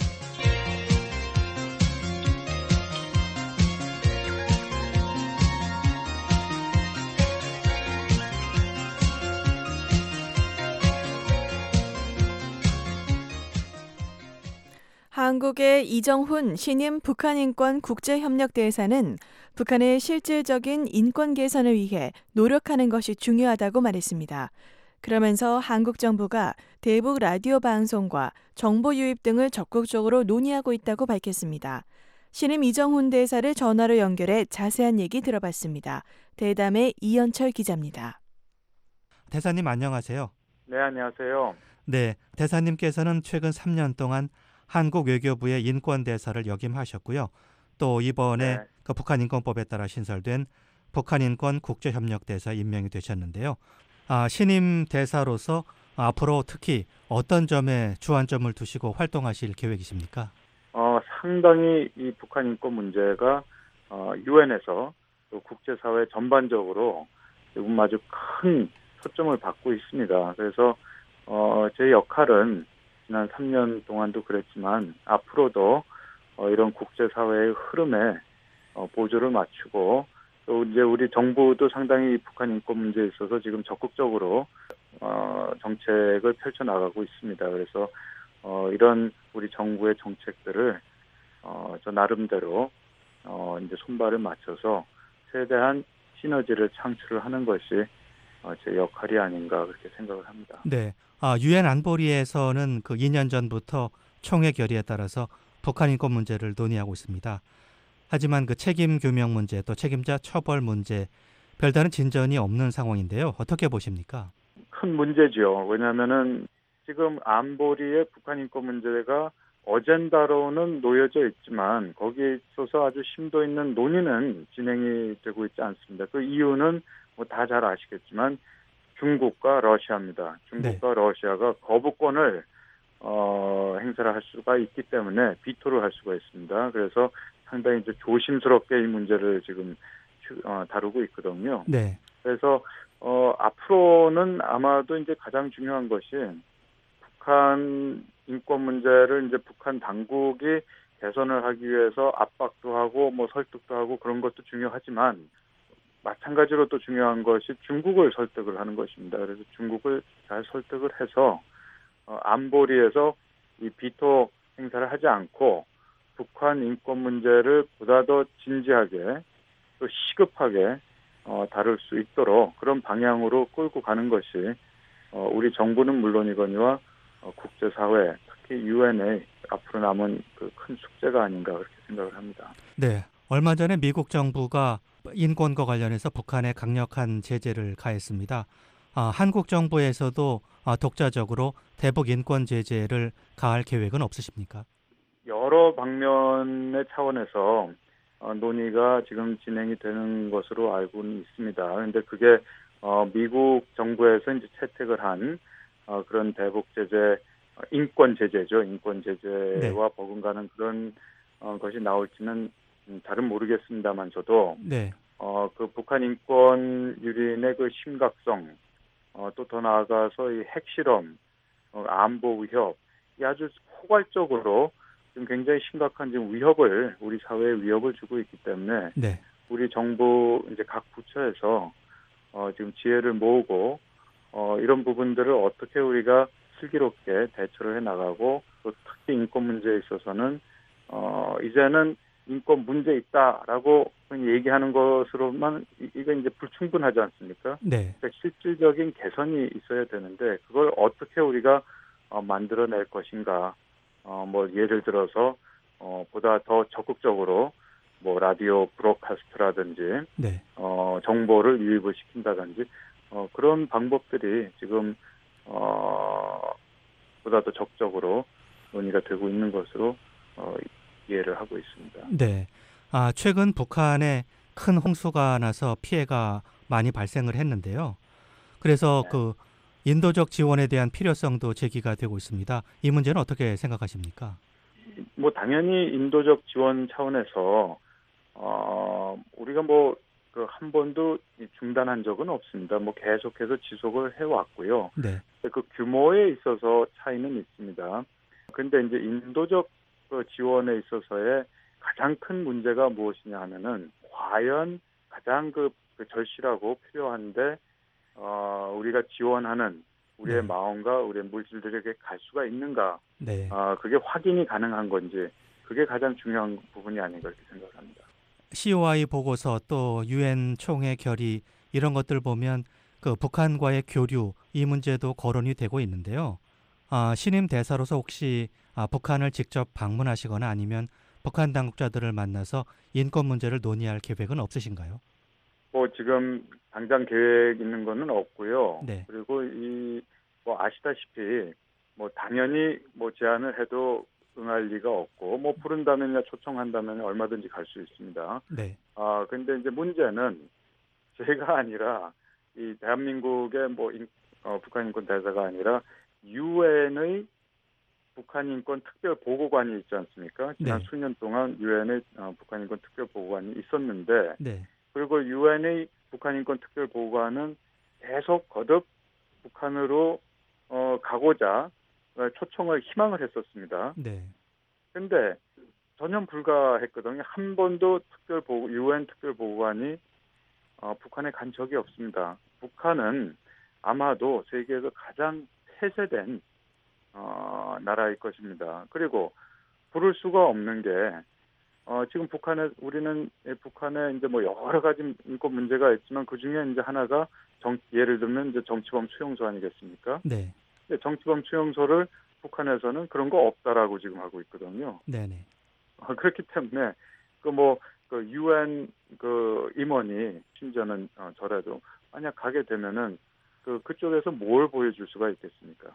한국의 이정훈 신임 북한인권 국제협력대사는 북한의 실질적인 인권 개선을 위해 노력하는 것이 중요하다고 말했습니다. 그러면서 한국 정부가 대북 라디오 방송과 정보 유입 등을 적극적으로 논의하고 있다고 밝혔습니다. 신임 이정훈 대사를 전화로 연결해 자세한 얘기 들어봤습니다. 대담의 이현철 기자입니다. 대사님 안녕하세요. 네, 안녕하세요. 네, 대사님께서는 최근 3년 동안 한국 외교부의 인권대사를 역임하셨고요. 또 이번에 그 북한인권법에 따라 신설된 북한인권 국제협력대사 임명이 되셨는데요. 신임 대사로서 앞으로 특히 어떤 점에 주안점을 두시고 활동하실 계획이십니까? 상당히 이 북한 인권 문제가 유엔에서 또 국제사회 전반적으로 지금 아주 큰 초점을 받고 있습니다. 그래서 제 역할은 지난 3년 동안도 그랬지만 앞으로도 이런 국제사회의 흐름에 보조를 맞추고 또 이제 우리 정부도 상당히 북한 인권 문제에 있어서 지금 적극적으로 정책을 펼쳐나가고 있습니다. 그래서 이런 우리 정부의 정책들을 저 나름대로 이제 손발을 맞춰서 최대한 시너지를 창출을 하는 것이 제 역할이 아닌가 그렇게 생각을 합니다. 네, 유엔 안보리에서는 그 2년 전부터 총회 결의에 따라서 북한 인권 문제를 논의하고 있습니다. 하지만 그 책임 규명 문제 또 책임자 처벌 문제 별다른 진전이 없는 상황인데요. 어떻게 보십니까? 큰 문제죠. 왜냐하면은 지금 안보리의 북한 인권 문제가 어젠다로는 놓여져 있지만 거기에 있어서 아주 심도 있는 논의는 진행이 되고 있지 않습니다. 그 이유는 뭐 다 잘 아시겠지만 중국과 러시아입니다. 중국과 러시아가 거부권을 행사를 할 수가 있기 때문에 비토를 할 수가 있습니다. 그래서 상당히 이제 조심스럽게 이 문제를 지금 다루고 있거든요. 네. 그래서 앞으로는 아마도 이제 가장 중요한 것이 북한 인권 문제를 이제 북한 당국이 개선을 하기 위해서 압박도 하고 뭐 설득도 하고 그런 것도 중요하지만 마찬가지로 또 중요한 것이 중국을 설득을 하는 것입니다. 그래서 중국을 잘 설득을 해서 안보리에서 이 비토 행사를 하지 않고 북한 인권 문제를 보다 더 진지하게 또 시급하게 다룰 수 있도록 그런 방향으로 끌고 가는 것이 우리 정부는 물론이거니와 국제사회 특히 유엔의 앞으로 남은 그 큰 숙제가 아닌가 그렇게 생각을 합니다. 네, 얼마 전에 미국 정부가 인권과 관련해서 북한에 강력한 제재를 가했습니다. 한국 정부에서도 독자적으로 대북 인권 제재를 가할 계획은 없으십니까? 여러 방면의 차원에서 논의가 지금 진행이 되는 것으로 알고는 있습니다. 그런데 그게 미국 정부에서 이제 채택을 한 그런 대북 제재, 인권 제재죠. 인권 제재와 버금가는 그런 것이 나올지는 잘은 모르겠습니다만 저도 그 북한 인권 유린의 그 심각성, 또 더 나아가서 이 핵실험, 안보 위협, 이 아주 포괄적으로 지금 굉장히 심각한 지금 위협을 우리 사회에 위협을 주고 있기 때문에 우리 정부 이제 각 부처에서 지금 지혜를 모으고 이런 부분들을 어떻게 우리가 슬기롭게 대처를 해 나가고 또 특히 인권 문제에 있어서는 이제는 인권 문제 있다라고 얘기하는 것으로만 이건 이제 불충분하지 않습니까? 그러니까 실질적인 개선이 있어야 되는데 그걸 어떻게 우리가 만들어낼 것인가? 뭐 예를 들어서 보다 더 적극적으로 뭐 라디오 브로드캐스트라든지 정보를 유입을 시킨다든지 그런 방법들이 지금 보다 더 적극적으로 논의가 되고 있는 것으로 이해를 하고 있습니다. 네. 최근 북한에 큰 홍수가 나서 피해가 많이 발생을 했는데요. 그래서 그 인도적 지원에 대한 필요성도 제기가 되고 있습니다. 이 문제는 어떻게 생각하십니까? 뭐 당연히 인도적 지원 차원에서 우리가 한 번도 중단한 적은 없습니다. 계속해서 지속을 해왔고요. 네. 그 규모에 있어서 차이는 있습니다. 근데 이제 인도적 지원에 있어서의 가장 큰 문제가 무엇이냐 하면은 과연 가장 절실하고 필요한데 우리가 지원하는 우리의 마음과 우리의 물질들에게 갈 수가 있는가? 네. 그게 확인이 가능한 건지 그게 가장 중요한 부분이 아닌가 이렇게 생각합니다. COI 보고서 또 UN 총회 결의 이런 것들 보면 그 북한과의 교류 이 문제도 거론이 되고 있는데요. 신임 대사로서 혹시 북한을 직접 방문하시거나 아니면 북한 당국자들을 만나서 인권 문제를 논의할 계획은 없으신가요? 지금 당장 계획 있는 거는 없고요. 네. 그리고 아시다시피 당연히 제안을 해도 응할 리가 없고 부른다면이나 초청한다면 얼마든지 갈 수 있습니다. 네. 근데 이제 문제는 제가 아니라 이 대한민국의 북한 인권 대사가 아니라 유엔의 북한 인권 특별 보고관이 있지 않습니까? 지난 수년 동안 유엔의 북한 인권 특별 보고관이 있었는데 그리고 유엔의 북한 인권 특별 보고관은 계속 거듭 북한으로 가고자 초청을 희망을 했었습니다. 근데 전혀 불가했거든요. 한 번도 유엔 특별 보고관이 북한에 간 적이 없습니다. 북한은 아마도 세계에서 가장 폐쇄된 나라일 것입니다. 그리고 부를 수가 없는 게 지금 우리는 북한에 이제 여러 가지 인권 문제가 있지만 그 중에 이제 하나가 예를 들면 이제 정치범 수용소 아니겠습니까? 네. 정치범 수용소를 북한에서는 그런 거 없다라고 지금 하고 있거든요. 네네. 그렇기 때문에 유엔 임원이 심지어는 저라도 만약 가게 되면은 그쪽에서 뭘 보여줄 수가 있겠습니까?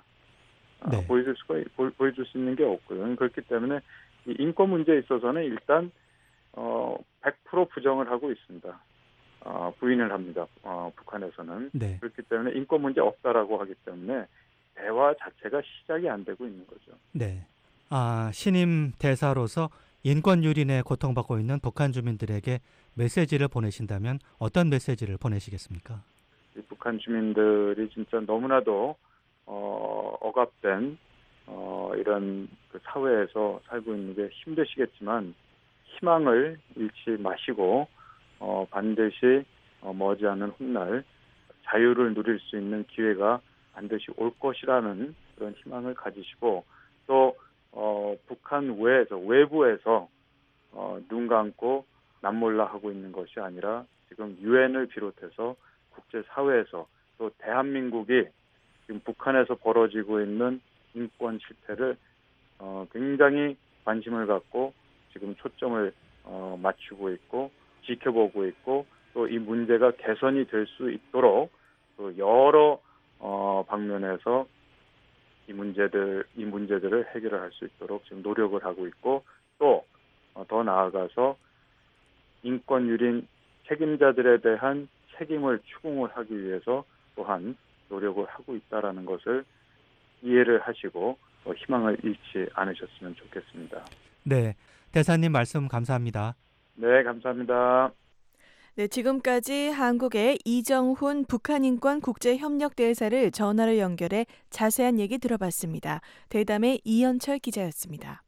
보여줄 수 있는 게 없고요. 그렇기 때문에 이 인권 문제에 있어서는 일단 100% 부정을 하고 있습니다. 부인을 합니다. 북한에서는. 그렇기 때문에 인권 문제 없다라고 하기 때문에 대화 자체가 시작이 안 되고 있는 거죠. 네. 신임 대사로서 인권 유린에 고통받고 있는 북한 주민들에게 메시지를 보내신다면 어떤 메시지를 보내시겠습니까? 이 북한 주민들이 진짜 너무나도 억압된 이런 사회에서 살고 있는 게 힘드시겠지만 희망을 잃지 마시고 반드시 머지않은 훗날 자유를 누릴 수 있는 기회가 반드시 올 것이라는 그런 희망을 가지시고 또 북한 외부에서 눈 감고 남몰라 하고 있는 것이 아니라 지금 유엔을 비롯해서 국제사회에서 또 대한민국이 지금 북한에서 벌어지고 있는 인권 실태를 굉장히 관심을 갖고 지금 초점을 맞추고 있고 지켜보고 있고 또 이 문제가 개선이 될 수 있도록 또 여러 방면에서 이 문제들을 해결할 수 있도록 지금 노력을 하고 있고 또 더 나아가서 인권 유린 책임자들에 대한 책임을 추궁을 하기 위해서 또한 노력을 하고 있다라는 것을 이해를 하시고 희망을 잃지 않으셨으면 좋겠습니다. 네, 대사님 말씀 감사합니다. 네, 감사합니다. 네, 지금까지 한국의 이정훈 북한인권 국제협력대사를 전화로 연결해 자세한 얘기 들어봤습니다. 대담의 이현철 기자였습니다.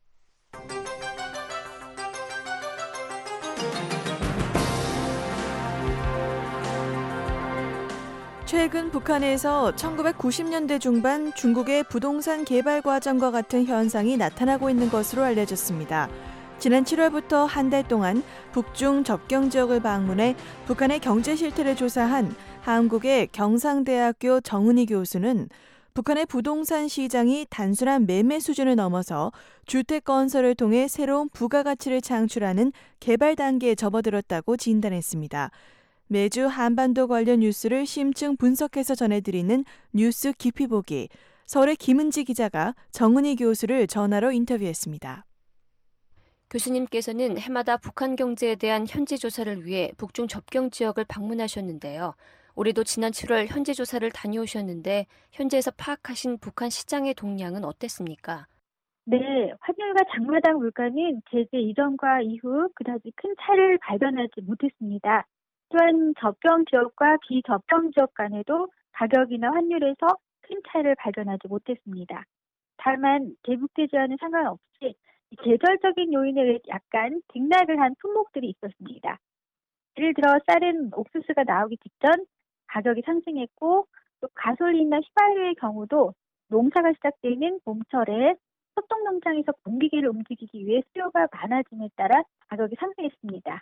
최근 북한에서 1990년대 중반 중국의 부동산 개발 과정과 같은 현상이 나타나고 있는 것으로 알려졌습니다. 지난 7월부터 한 달 동안 북중 접경 지역을 방문해 북한의 경제 실태를 조사한 한국의 경상대학교 정은희 교수는 북한의 부동산 시장이 단순한 매매 수준을 넘어서 주택 건설을 통해 새로운 부가가치를 창출하는 개발 단계에 접어들었다고 진단했습니다. 매주 한반도 관련 뉴스를 심층 분석해서 전해드리는 뉴스 깊이 보기. 서울의 김은지 기자가 정은희 교수를 전화로 인터뷰했습니다. 교수님께서는 해마다 북한 경제에 대한 현지 조사를 위해 북중 접경 지역을 방문하셨는데요. 올해도 지난 7월 현지 조사를 다녀오셨는데 현지에서 파악하신 북한 시장의 동향은 어땠습니까? 네, 환율과 장마당 물가는 제재 이전과 이후 그다지 큰 차이를 발견하지 못했습니다. 또한 접경 지역과 비접경 지역 간에도 가격이나 환율에서 큰 차이를 발견하지 못했습니다. 다만 대북제재와는 상관없이 계절적인 요인에 의해 약간 등락을 한 품목들이 있었습니다. 예를 들어 쌀은 옥수수가 나오기 직전 가격이 상승했고 또 가솔린이나 휘발유의 경우도 농사가 시작되는 봄철에 협동농장에서 공기계를 움직이기 위해 수요가 많아짐에 따라 가격이 상승했습니다.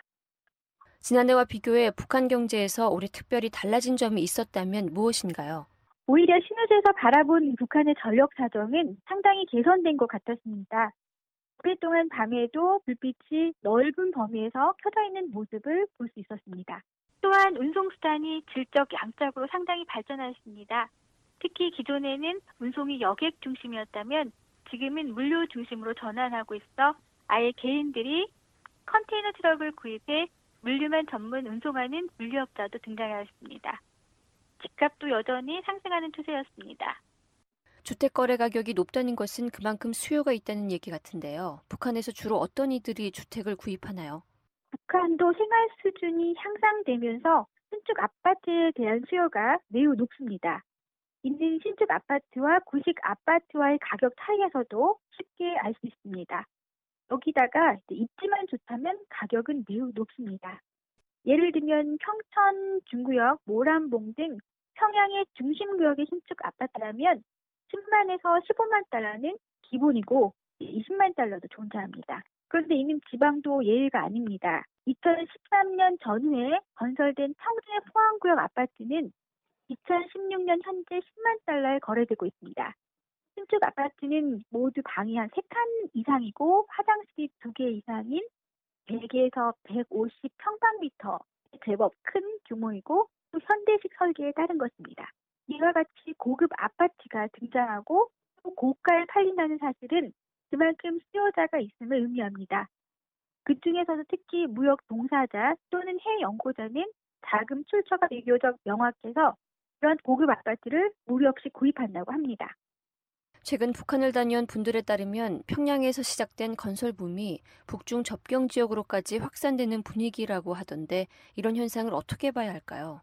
지난해와 비교해 북한 경제에서 올해 특별히 달라진 점이 있었다면 무엇인가요? 오히려 신우주에서 바라본 북한의 전력 사정은 상당히 개선된 것 같았습니다. 오랫동안 밤에도 불빛이 넓은 범위에서 켜져 있는 모습을 볼 수 있었습니다. 또한 운송수단이 질적, 양적으로 상당히 발전하였습니다. 특히 기존에는 운송이 여객 중심이었다면 지금은 물류 중심으로 전환하고 있어 아예 개인들이 컨테이너 트럭을 구입해 물류만 전문 운송하는 물류업자도 등장하였습니다. 집값도 여전히 상승하는 추세였습니다. 주택 거래 가격이 높다는 것은 그만큼 수요가 있다는 얘기 같은데요. 북한에서 주로 어떤 이들이 주택을 구입하나요? 북한도 생활 수준이 향상되면서 신축 아파트에 대한 수요가 매우 높습니다. 있는 신축 아파트와 구식 아파트와의 가격 차이에서도 쉽게 알 수 있습니다. 여기다가 입지만 좋다면 가격은 매우 높습니다. 예를 들면 평천, 중구역, 모란봉 등 평양의 중심구역의 신축 아파트라면 10만에서 15만 달러는 기본이고 20만 달러도 존재합니다. 그런데 이는 지방도 예외가 아닙니다. 2013년 전후에 건설된 청주의 포항구역 아파트는 2016년 현재 10만 달러에 거래되고 있습니다. 신축 아파트는 모두 방이 한 3칸 이상이고 화장실이 2개 이상인 100에서 150평방미터 제법 큰 규모이고 또 현대식 설계에 따른 것입니다. 이와 같이 고급 아파트가 등장하고 또 고가에 팔린다는 사실은 그만큼 수요자가 있음을 의미합니다. 그 중에서도 특히 무역 종사자 또는 해외 연구자는 자금 출처가 비교적 명확해서 그런 고급 아파트를 무리 없이 구입한다고 합니다. 최근 북한을 다녀온 분들에 따르면 평양에서 시작된 건설 붐이 북중 접경 지역으로까지 확산되는 분위기라고 하던데 이런 현상을 어떻게 봐야 할까요?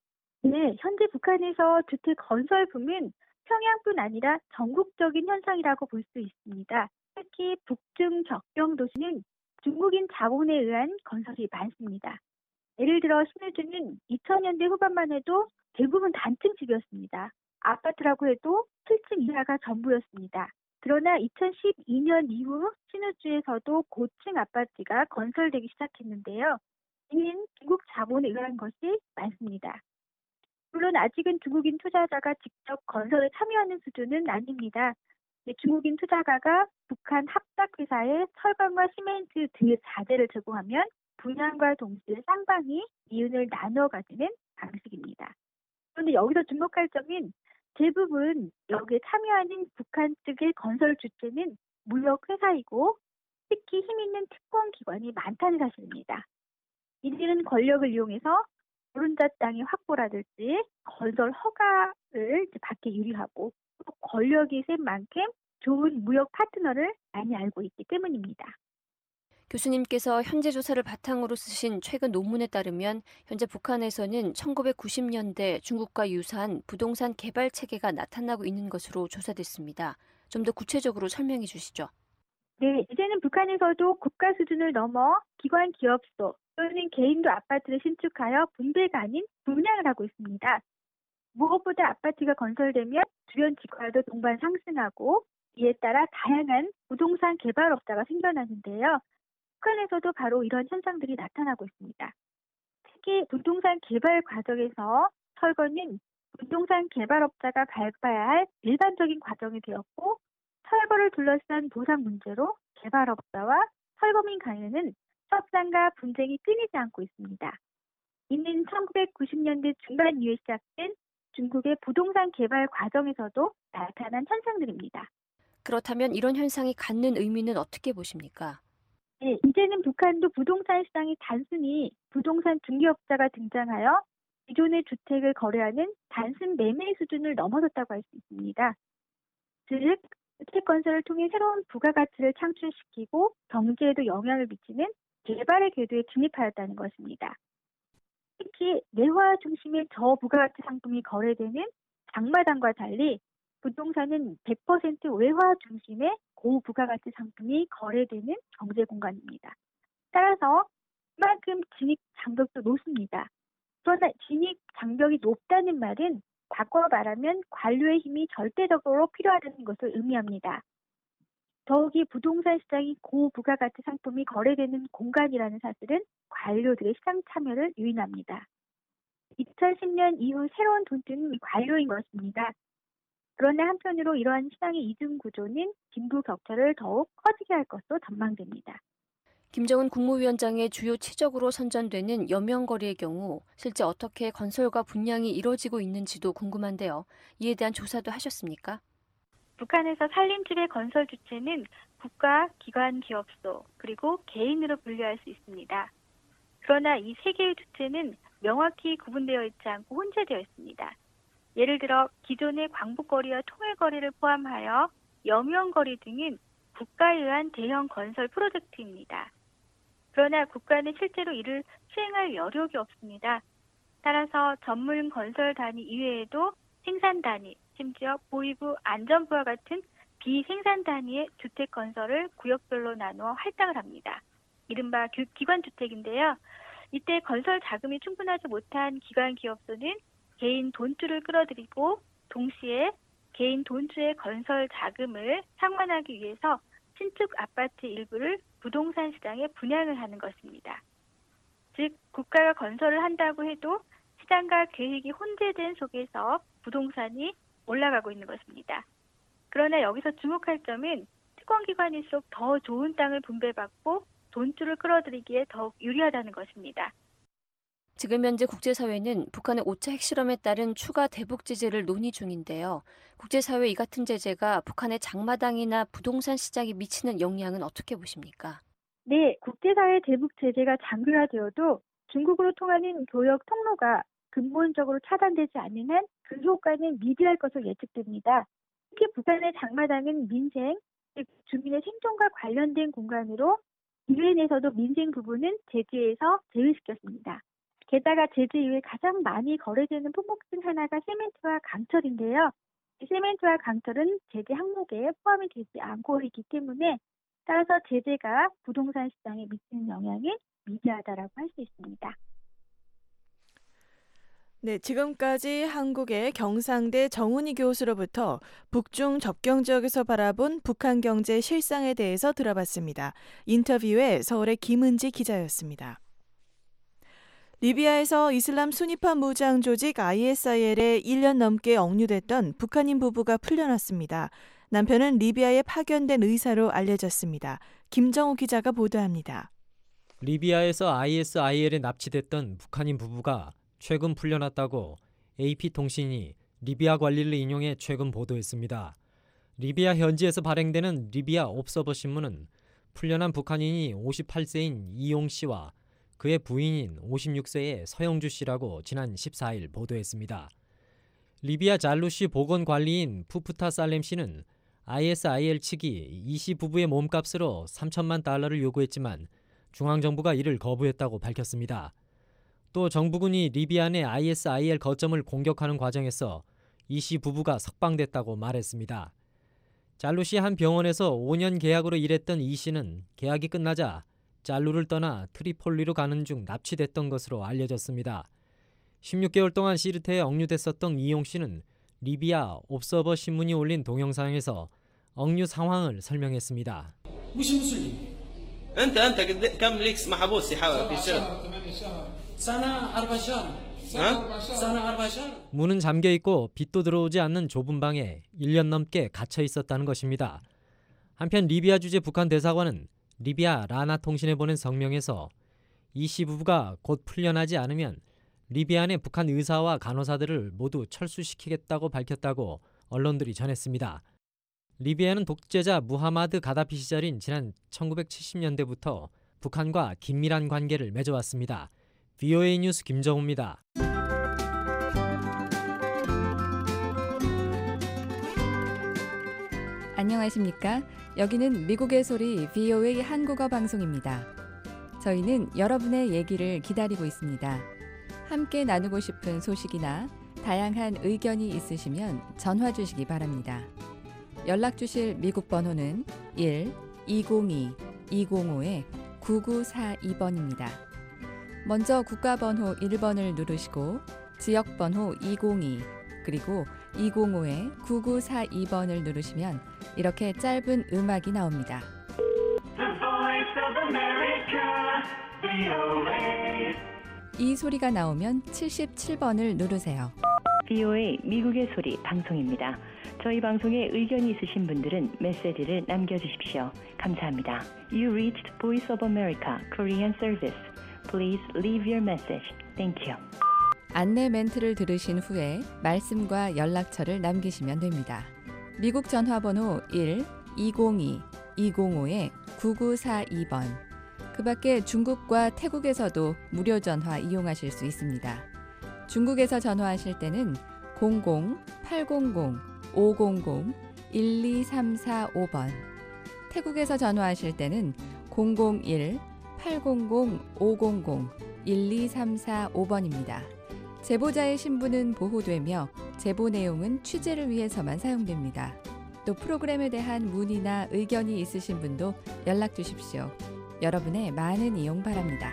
네, 현재 북한에서 주택 건설 붐은 평양뿐 아니라 전국적인 현상이라고 볼 수 있습니다. 특히 북중 접경 도시는 중국인 자본에 의한 건설이 많습니다. 예를 들어 신우주는 2000년대 후반만 해도 대부분 단층 집이었습니다. 아파트라고 해도 7층 이하가 전부였습니다. 그러나 2012년 이후 신우주에서도 고층 아파트가 건설되기 시작했는데요. 이는 중국 자본에 의한 것이 많습니다. 물론 아직은 중국인 투자자가 직접 건설에 참여하는 수준은 아닙니다. 중국인 투자가가 북한 합작회사에 철강과 시멘트 등의 자재를 제공하면 분양과 동시에 쌍방이 이윤을 나눠 가지는 방식입니다. 그런데 여기서 주목할 점은 대부분 여기에 참여하는 북한 측의 건설 주체는 무역회사이고 특히 힘 있는 특권기관이 많다는 사실입니다. 이들은 권력을 이용해서 노른자 땅의 확보라든지 건설 허가를 받기 유리하고 또 권력이 센 만큼 좋은 무역 파트너를 많이 알고 있기 때문입니다. 교수님께서 현재 조사를 바탕으로 쓰신 최근 논문에 따르면 현재 북한에서는 1990년대 중국과 유사한 부동산 개발 체계가 나타나고 있는 것으로 조사됐습니다. 좀 더 구체적으로 설명해 주시죠. 네, 이제는 북한에서도 국가 수준을 넘어 기관 기업소 또는 개인도 아파트를 신축하여 분배가 아닌 분양을 하고 있습니다. 무엇보다 아파트가 건설되면 주변 지가도 동반 상승하고 이에 따라 다양한 부동산 개발업자가 생겨나는데요. 북한에서도 바로 이런 현상들이 나타나고 있습니다. 특히 부동산 개발 과정에서 철거는 부동산 개발업자가 밟아야 할 일반적인 과정이 되었고 철거를 둘러싼 보상 문제로 개발업자와 철거민 간에는 협상과 분쟁이 끊이지 않고 있습니다. 이는 1990년대 중반 이후에 시작된 중국의 부동산 개발 과정에서도 나타난 현상들입니다. 그렇다면 이런 현상이 갖는 의미는 어떻게 보십니까? 네, 이제는 북한도 부동산 시장이 단순히 부동산 중개업자가 등장하여 기존의 주택을 거래하는 단순 매매 수준을 넘어섰다고 할 수 있습니다. 즉, 주택 건설을 통해 새로운 부가가치를 창출시키고 경제에도 영향을 미치는 개발의 궤도에 진입하였다는 것입니다. 특히 내화 중심의 저부가가치 상품이 거래되는 장마당과 달리 부동산은 100% 외화 중심의 고부가가치 상품이 거래되는 경제 공간입니다. 따라서 그만큼 진입 장벽도 높습니다. 그러나 진입 장벽이 높다는 말은 바꿔 말하면 관료의 힘이 절대적으로 필요하다는 것을 의미합니다. 더욱이 부동산 시장이 고부가가치 상품이 거래되는 공간이라는 사실은 관료들의 시장 참여를 유인합니다. 2010년 이후 새로운 돈은 관료인 것입니다. 그런데 한편으로 이러한 시장의 이중 구조는 빈부 격차를 더욱 커지게 할 것으로 전망됩니다. 김정은 국무위원장의 주요 치적으로 선전되는 여명거리의 경우 실제 어떻게 건설과 분양이 이뤄지고 있는지도 궁금한데요. 이에 대한 조사도 하셨습니까? 북한에서 산림지대 건설 주체는 국가, 기관, 기업소, 그리고 개인으로 분류할 수 있습니다. 그러나 이 세 개의 주체는 명확히 구분되어 있지 않고 혼재되어 있습니다. 예를 들어 기존의 광복거리와 통일거리를 포함하여 여명거리 등은 국가에 의한 대형 건설 프로젝트입니다. 그러나 국가는 실제로 이를 수행할 여력이 없습니다. 따라서 전문 건설 단위 이외에도 생산 단위, 심지어 보위부, 안전부와 같은 비생산 단위의 주택 건설을 구역별로 나누어 할당을 합니다. 이른바 기관주택인데요. 이때 건설 자금이 충분하지 못한 기관 기업소는 개인 돈주를 끌어들이고 동시에 개인 돈주의 건설 자금을 상환하기 위해서 신축 아파트 일부를 부동산 시장에 분양을 하는 것입니다. 즉 국가가 건설을 한다고 해도 시장과 계획이 혼재된 속에서 부동산이 올라가고 있는 것입니다. 그러나 여기서 주목할 점은 특권기관일수록 더 좋은 땅을 분배받고 돈주를 끌어들이기에 더욱 유리하다는 것입니다. 지금 현재 국제사회는 북한의 5차 핵실험에 따른 추가 대북 제재를 논의 중인데요. 국제사회 이 같은 제재가 북한의 장마당이나 부동산 시장에 미치는 영향은 어떻게 보십니까? 네, 국제사회 대북 제재가 장기화되어도 중국으로 통하는 교역 통로가 근본적으로 차단되지 않는 한 그 효과는 미비할 것으로 예측됩니다. 특히 북한의 장마당은 민생, 즉 주민의 생존과 관련된 공간으로 유엔에서도 민생 부분은 제재에서 제외시켰습니다. 게다가 제재 이후에 가장 많이 거래되는 품목 중 하나가 세멘트와 강철인데요. 이 세멘트와 강철은 제재 항목에 포함이 되지 않고 있기 때문에 따라서 제재가 부동산 시장에 미치는 영향이 미비하다라고 할 수 있습니다. 네, 지금까지 한국의 경상대 정훈희 교수로부터 북중 접경 지역에서 바라본 북한 경제 실상에 대해서 들어봤습니다. 인터뷰에 서울의 김은지 기자였습니다. 리비아에서 이슬람 순위파 무장 조직 ISIL에 1년 넘게 억류됐던 북한인 부부가 풀려났습니다. 남편은 리비아에 파견된 의사로 알려졌습니다. 김정우 기자가 보도합니다. 리비아에서 ISIL에 납치됐던 북한인 부부가 최근 풀려났다고 AP통신이 리비아 관리를 인용해 최근 보도했습니다. 리비아 현지에서 발행되는 리비아 옵서버 신문은 풀려난 북한인이 58세인 이용 씨와 그의 부인인 56세의 서영주 씨라고 지난 14일 보도했습니다. 리비아 잘루시 보건관리인 푸프타 살렘 씨는 ISIL 측이 이 씨 부부의 몸값으로 3천만 달러를 요구했지만 중앙정부가 이를 거부했다고 밝혔습니다. 또 정부군이 리비아 내 ISIL 거점을 공격하는 과정에서 이 씨 부부가 석방됐다고 말했습니다. 잘루시 한 병원에서 5년 계약으로 일했던 이 씨는 계약이 끝나자 잘루를 떠나 트리폴리로 가는 중 납치됐던 것으로 알려졌습니다. 16개월 동안 시르테에 억류됐었던 이용 씨는 리비아 옵서버 신문이 올린 동영상에서 억류 상황을 설명했습니다. 문은 잠겨있고 빛도 들어오지 않는 좁은 방에 1년 넘게 갇혀 있었다는 것입니다. 한편 리비아 주재 북한 대사관은 리비아 라나 통신에 보낸 성명에서 이 씨 부부가 곧 풀려나지 않으면 리비아 내 북한 의사와 간호사들을 모두 철수시키겠다고 밝혔다고 언론들이 전했습니다. 리비아는 독재자 무하마드 가다피 시절인 지난 1970년대부터 북한과 긴밀한 관계를 맺어왔습니다. VOA 뉴스 김정우입니다. 안녕하십니까? 여기는 미국의 소리 VOA 한국어 방송입니다. 저희는 여러분의 얘기를 기다리고 있습니다. 함께 나누고 싶은 소식이나 다양한 의견이 있으시면 전화 주시기 바랍니다. 연락 주실 미국 번호는 1-202-205-9942번입니다. 먼저 국가번호 1번을 누르시고 지역번호 202 그리고 205-9942번을 누르시면 이렇게 짧은 음악이 나옵니다. 이 소리가 나오면 77번을 누르세요. VOA 미국의 소리 방송입니다. 저희 방송에 의견이 있으신 분들은 메시지를 남겨주십시오. 감사합니다. You reached Voice of America Korean Service. Please leave your message. Thank you. 안내 멘트를 들으신 후에 말씀과 연락처를 남기시면 됩니다. 미국 전화번호 1-202-205-9942번. 그 밖에 중국과 태국에서도 무료 전화 이용하실 수 있습니다. 중국에서 전화하실 때는 00-800-500-1234-5번. 태국에서 전화하실 때는 001-800-500-1234-5번입니다. 제보자의 신분은 보호되며 제보 내용은 취재를 위해서만 사용됩니다. 또 프로그램에 대한 문의나 의견이 있으신 분도 연락 주십시오. 여러분의 많은 이용 바랍니다.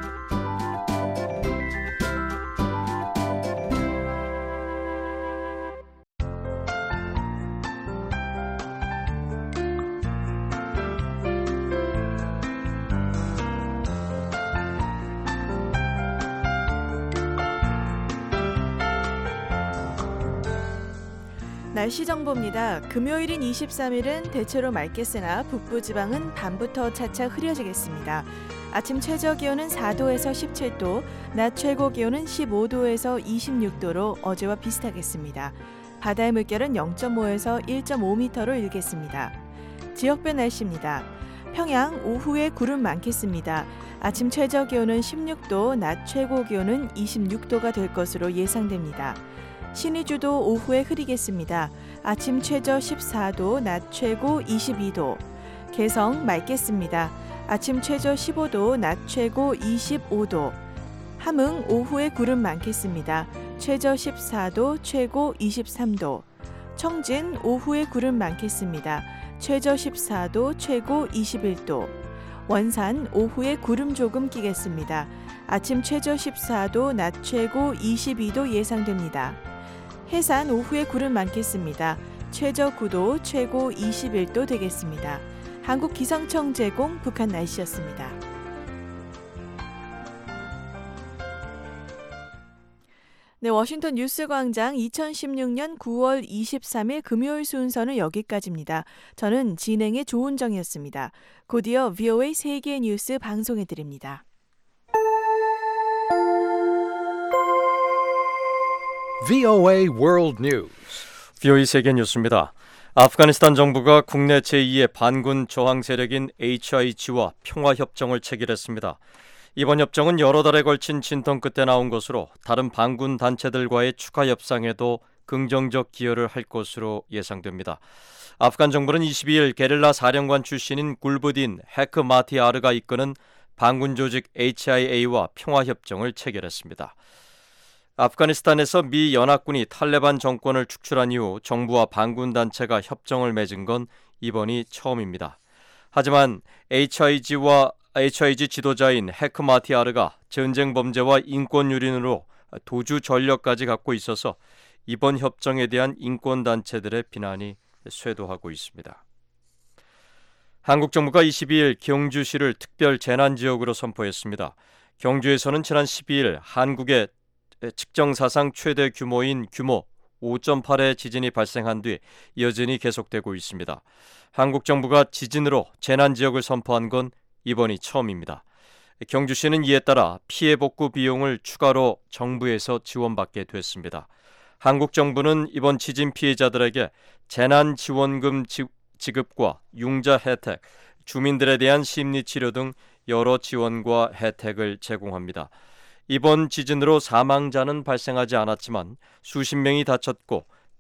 날씨 정보입니다. 금요일인 23일은 대체로 맑겠으나 북부지방은 밤부터 차차 흐려지겠습니다. 아침 최저기온은 4도에서 17도, 낮 최고기온은 15도에서 26도로 어제와 비슷하겠습니다. 바다의 물결은 0.5에서 1.5m로 일겠습니다. 지역별 날씨입니다. 평양 오후에 구름 많겠습니다. 아침 최저기온은 16도, 낮 최고기온은 26도가 될 것으로 예상됩니다. 신의주도 오후에 흐리겠습니다. 아침 최저 14도, 낮 최고 22도. 개성 맑겠습니다. 아침 최저 15도, 낮 최고 25도. 함흥 오후에 구름 많겠습니다. 최저 14도, 최고 23도. 청진 오후에 구름 많겠습니다. 최저 14도, 최고 21도. 원산 오후에 구름 조금 끼겠습니다. 아침 최저 14도, 낮 최고 22도 예상됩니다. 해산 오후에 구름 많겠습니다. 최저 9도, 최고 21도 되겠습니다. 한국기상청 제공 북한 날씨였습니다. 네, 워싱턴 뉴스광장 2016년 9월 23일 금요일 순서는 여기까지입니다. 저는 진행의 조은정이었습니다. 곧이어 VOA 세계 뉴스 방송해드립니다. VOA World News. VOA 세계 뉴스입니다. 아프가니스탄 정부가 국내 제2의 반군 저항 세력인 HIG와 평화협정을 체결했습니다. 이번 협정은 여러 달에 걸친 진통 끝에 나온 것으로 다른 반군 단체들과의 추가 협상에도 긍정적 기여를 할 것으로 예상됩니다. 아프간 정부는 22일 게릴라 사령관 출신인 굴부딘 헤크마티아르가 이끄는 반군 조직 HIA와 평화협정을 체결했습니다. 아프가니스탄에서 미 연합군이 탈레반 정권을 축출한 이후 정부와 반군 단체가 협정을 맺은 건 이번이 처음입니다. 하지만 HIG 지도자인 헤크마티아르가 전쟁 범죄와 인권 유린으로 도주 전력까지 갖고 있어서 이번 협정에 대한 인권 단체들의 비난이 쇄도하고 있습니다. 한국 정부가 22일 경주시를 특별 재난지역으로 선포했습니다. 경주에서는 지난 12일 한국의 측정 사상 최대 규모인 규모 5.8의 지진이 발생한 뒤 여전히 계속되고 있습니다. 한국 정부가 지진으로 재난지역을 선포한 건 이번이 처음입니다. 경주시는 이에 따라 피해 복구 비용을 추가로 정부에서 지원받게 됐습니다. 한국 정부는 이번 지진 피해자들에게 재난지원금 지급과 융자 혜택, 주민들에 대한 심리치료 등 여러 지원과 혜택을 제공합니다. 이번 지진으로 사망자는 발생하지 않았지만 수십 명이 다쳤고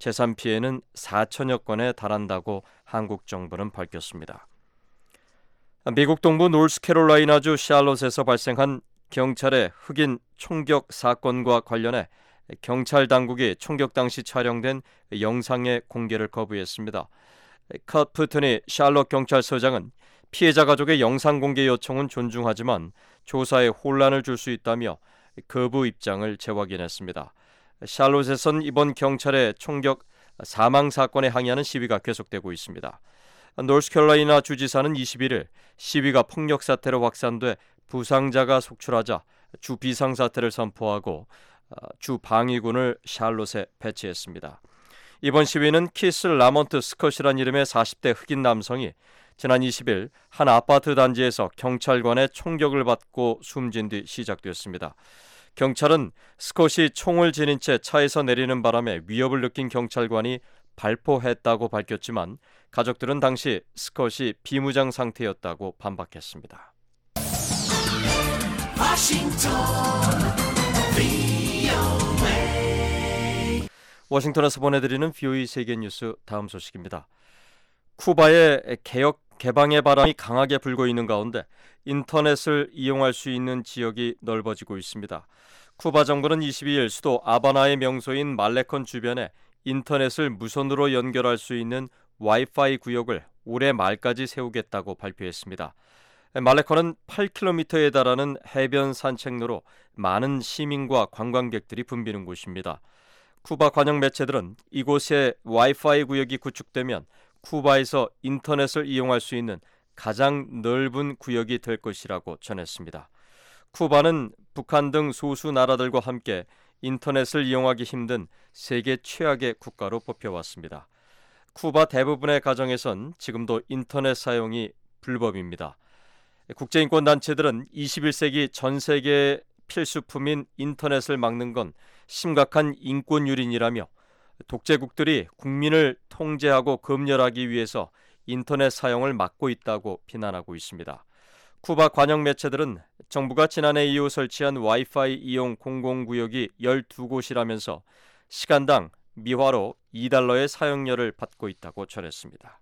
재산 피해는 4천여 건에 달한다고 한국 정부는 밝혔습니다. 미국 동부 노스캐롤라이나주 샬롯에서 발생한 경찰의 흑인 총격 사건과 관련해 경찰 당국이 총격 당시 촬영된 영상의 공개를 거부했습니다. 컷 푸트니 샬롯 경찰서장은 피해자 가족의 영상 공개 요청은 존중하지만 조사에 혼란을 줄 수 있다며 거부 입장을 재확인했습니다. 샬롯에선 이번 경찰의 총격 사망 사건에 항의하는 시위가 계속되고 있습니다. 노스캐롤라이나 주지사는 21일 시위가 폭력 사태로 확산돼 부상자가 속출하자 주 비상사태를 선포하고 주 방위군을 샬롯에 배치했습니다. 이번 시위는 키스 라몬트 스컷이란 이름의 40대 흑인 남성이 지난 20일 한 아파트 단지에서 경찰관의 총격을 받고 숨진 뒤 시작됐습니다. 경찰은 스컷이 총을 지닌 채 차에서 내리는 바람에 위협을 느낀 경찰관이 발포했다고 밝혔지만 가족들은 당시 스컷이 비무장 상태였다고 반박했습니다. 워싱턴에서 보내드리는 VOA 세계뉴스 다음 소식입니다. 쿠바의 개혁 개방의 바람이 강하게 불고 있는 가운데 인터넷을 이용할 수 있는 지역이 넓어지고 있습니다. 쿠바 정부는 22일 수도 아바나의 명소인 말레콘 주변에 인터넷을 무선으로 연결할 수 있는 와이파이 구역을 올해 말까지 세우겠다고 발표했습니다. 말레콘은 8km에 달하는 해변 산책로로 많은 시민과 관광객들이 붐비는 곳입니다. 쿠바 관영 매체들은 이곳에 와이파이 구역이 구축되면 쿠바에서 인터넷을 이용할 수 있는 가장 넓은 구역이 될 것이라고 전했습니다. 쿠바는 북한 등 소수 나라들과 함께 인터넷을 이용하기 힘든 세계 최악의 국가로 뽑혀왔습니다. 쿠바 대부분의 가정에선 지금도 인터넷 사용이 불법입니다. 국제인권단체들은 21세기 전 세계의 필수품인 인터넷을 막는 건 심각한 인권유린이라며 독재국들이 국민을 통제하고 검열하기 위해서 인터넷 사용을 막고 있다고 비난하고 있습니다. 쿠바 관영 매체들은 정부가 지난해 이후 설치한 와이파이 이용 공공구역이 12곳이라면서 시간당 미화로 $2의 사용료를 받고 있다고 전했습니다.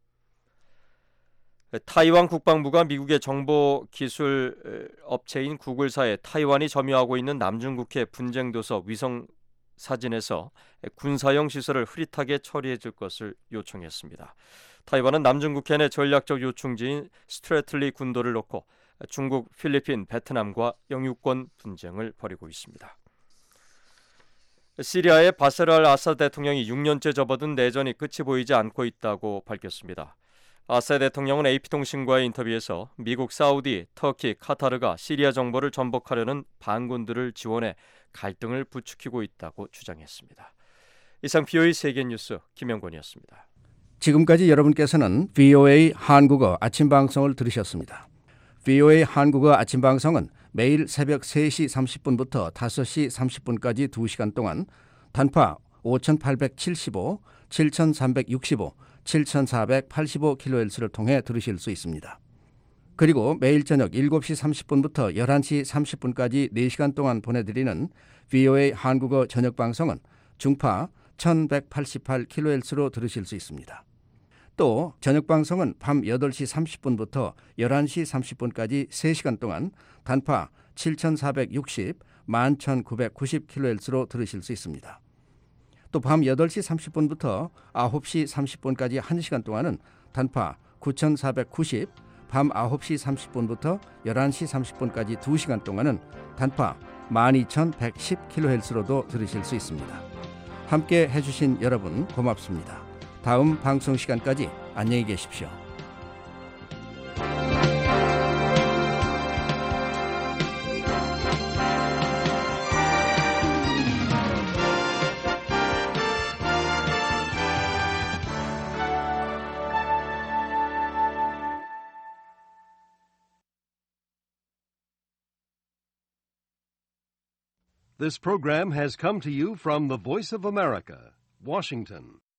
타이완 국방부가 미국의 정보기술 업체인 구글사에 타이완이 점유하고 있는 남중국해 분쟁도서 위성 사진에서 군사용 시설을 흐릿하게 처리해 줄 것을 요청했습니다. 타이완은 남중국해 내 전략적 요충지인 스트래틀리 군도를 놓고 중국, 필리핀, 베트남과 영유권 분쟁을 벌이고 있습니다. 시리아의 바샤르 알 아사드 대통령이 6년째 접어든 내전이 끝이 보이지 않고 있다고 밝혔습니다. 아사드 대통령은 AP통신과의 인터뷰에서 미국, 사우디, 터키, 카타르가 시리아 정부를 전복하려는 반군들을 지원해 갈등을 부추기고 있다고 주장했습니다. 이상 VOA 세계뉴스 김영권이었습니다. 지금까지 여러분께서는 VOA 한국어 아침 방송을 들으셨습니다. VOA 한국어 아침 방송은 매일 새벽 3시 30분부터 5시 30분까지 2시간 동안 단파 5875, 7365, 7485kHz를 통해 들으실 수 있습니다. 그리고 매일 저녁 7시 30분부터 11시 30분까지 4시간 동안 보내드리는 VOA 한국어 저녁 방송은 중파 1188kHz로 들으실 수 있습니다. 또 저녁 방송은 밤 8시 30분부터 11시 30분까지 3시간 동안 단파 7460, 11990kHz로 들으실 수 있습니다. 또 밤 8시 30분부터 9시 30분까지 1시간 동안은 단파 9490, 밤 9시 30분부터 11시 30분까지 2시간 동안은 단파 12110kHz로도 들으실 수 있습니다. 함께 해주신 여러분 고맙습니다. 다음 방송 시간까지 안녕히 계십시오. This program has come to you from the Voice of America, Washington.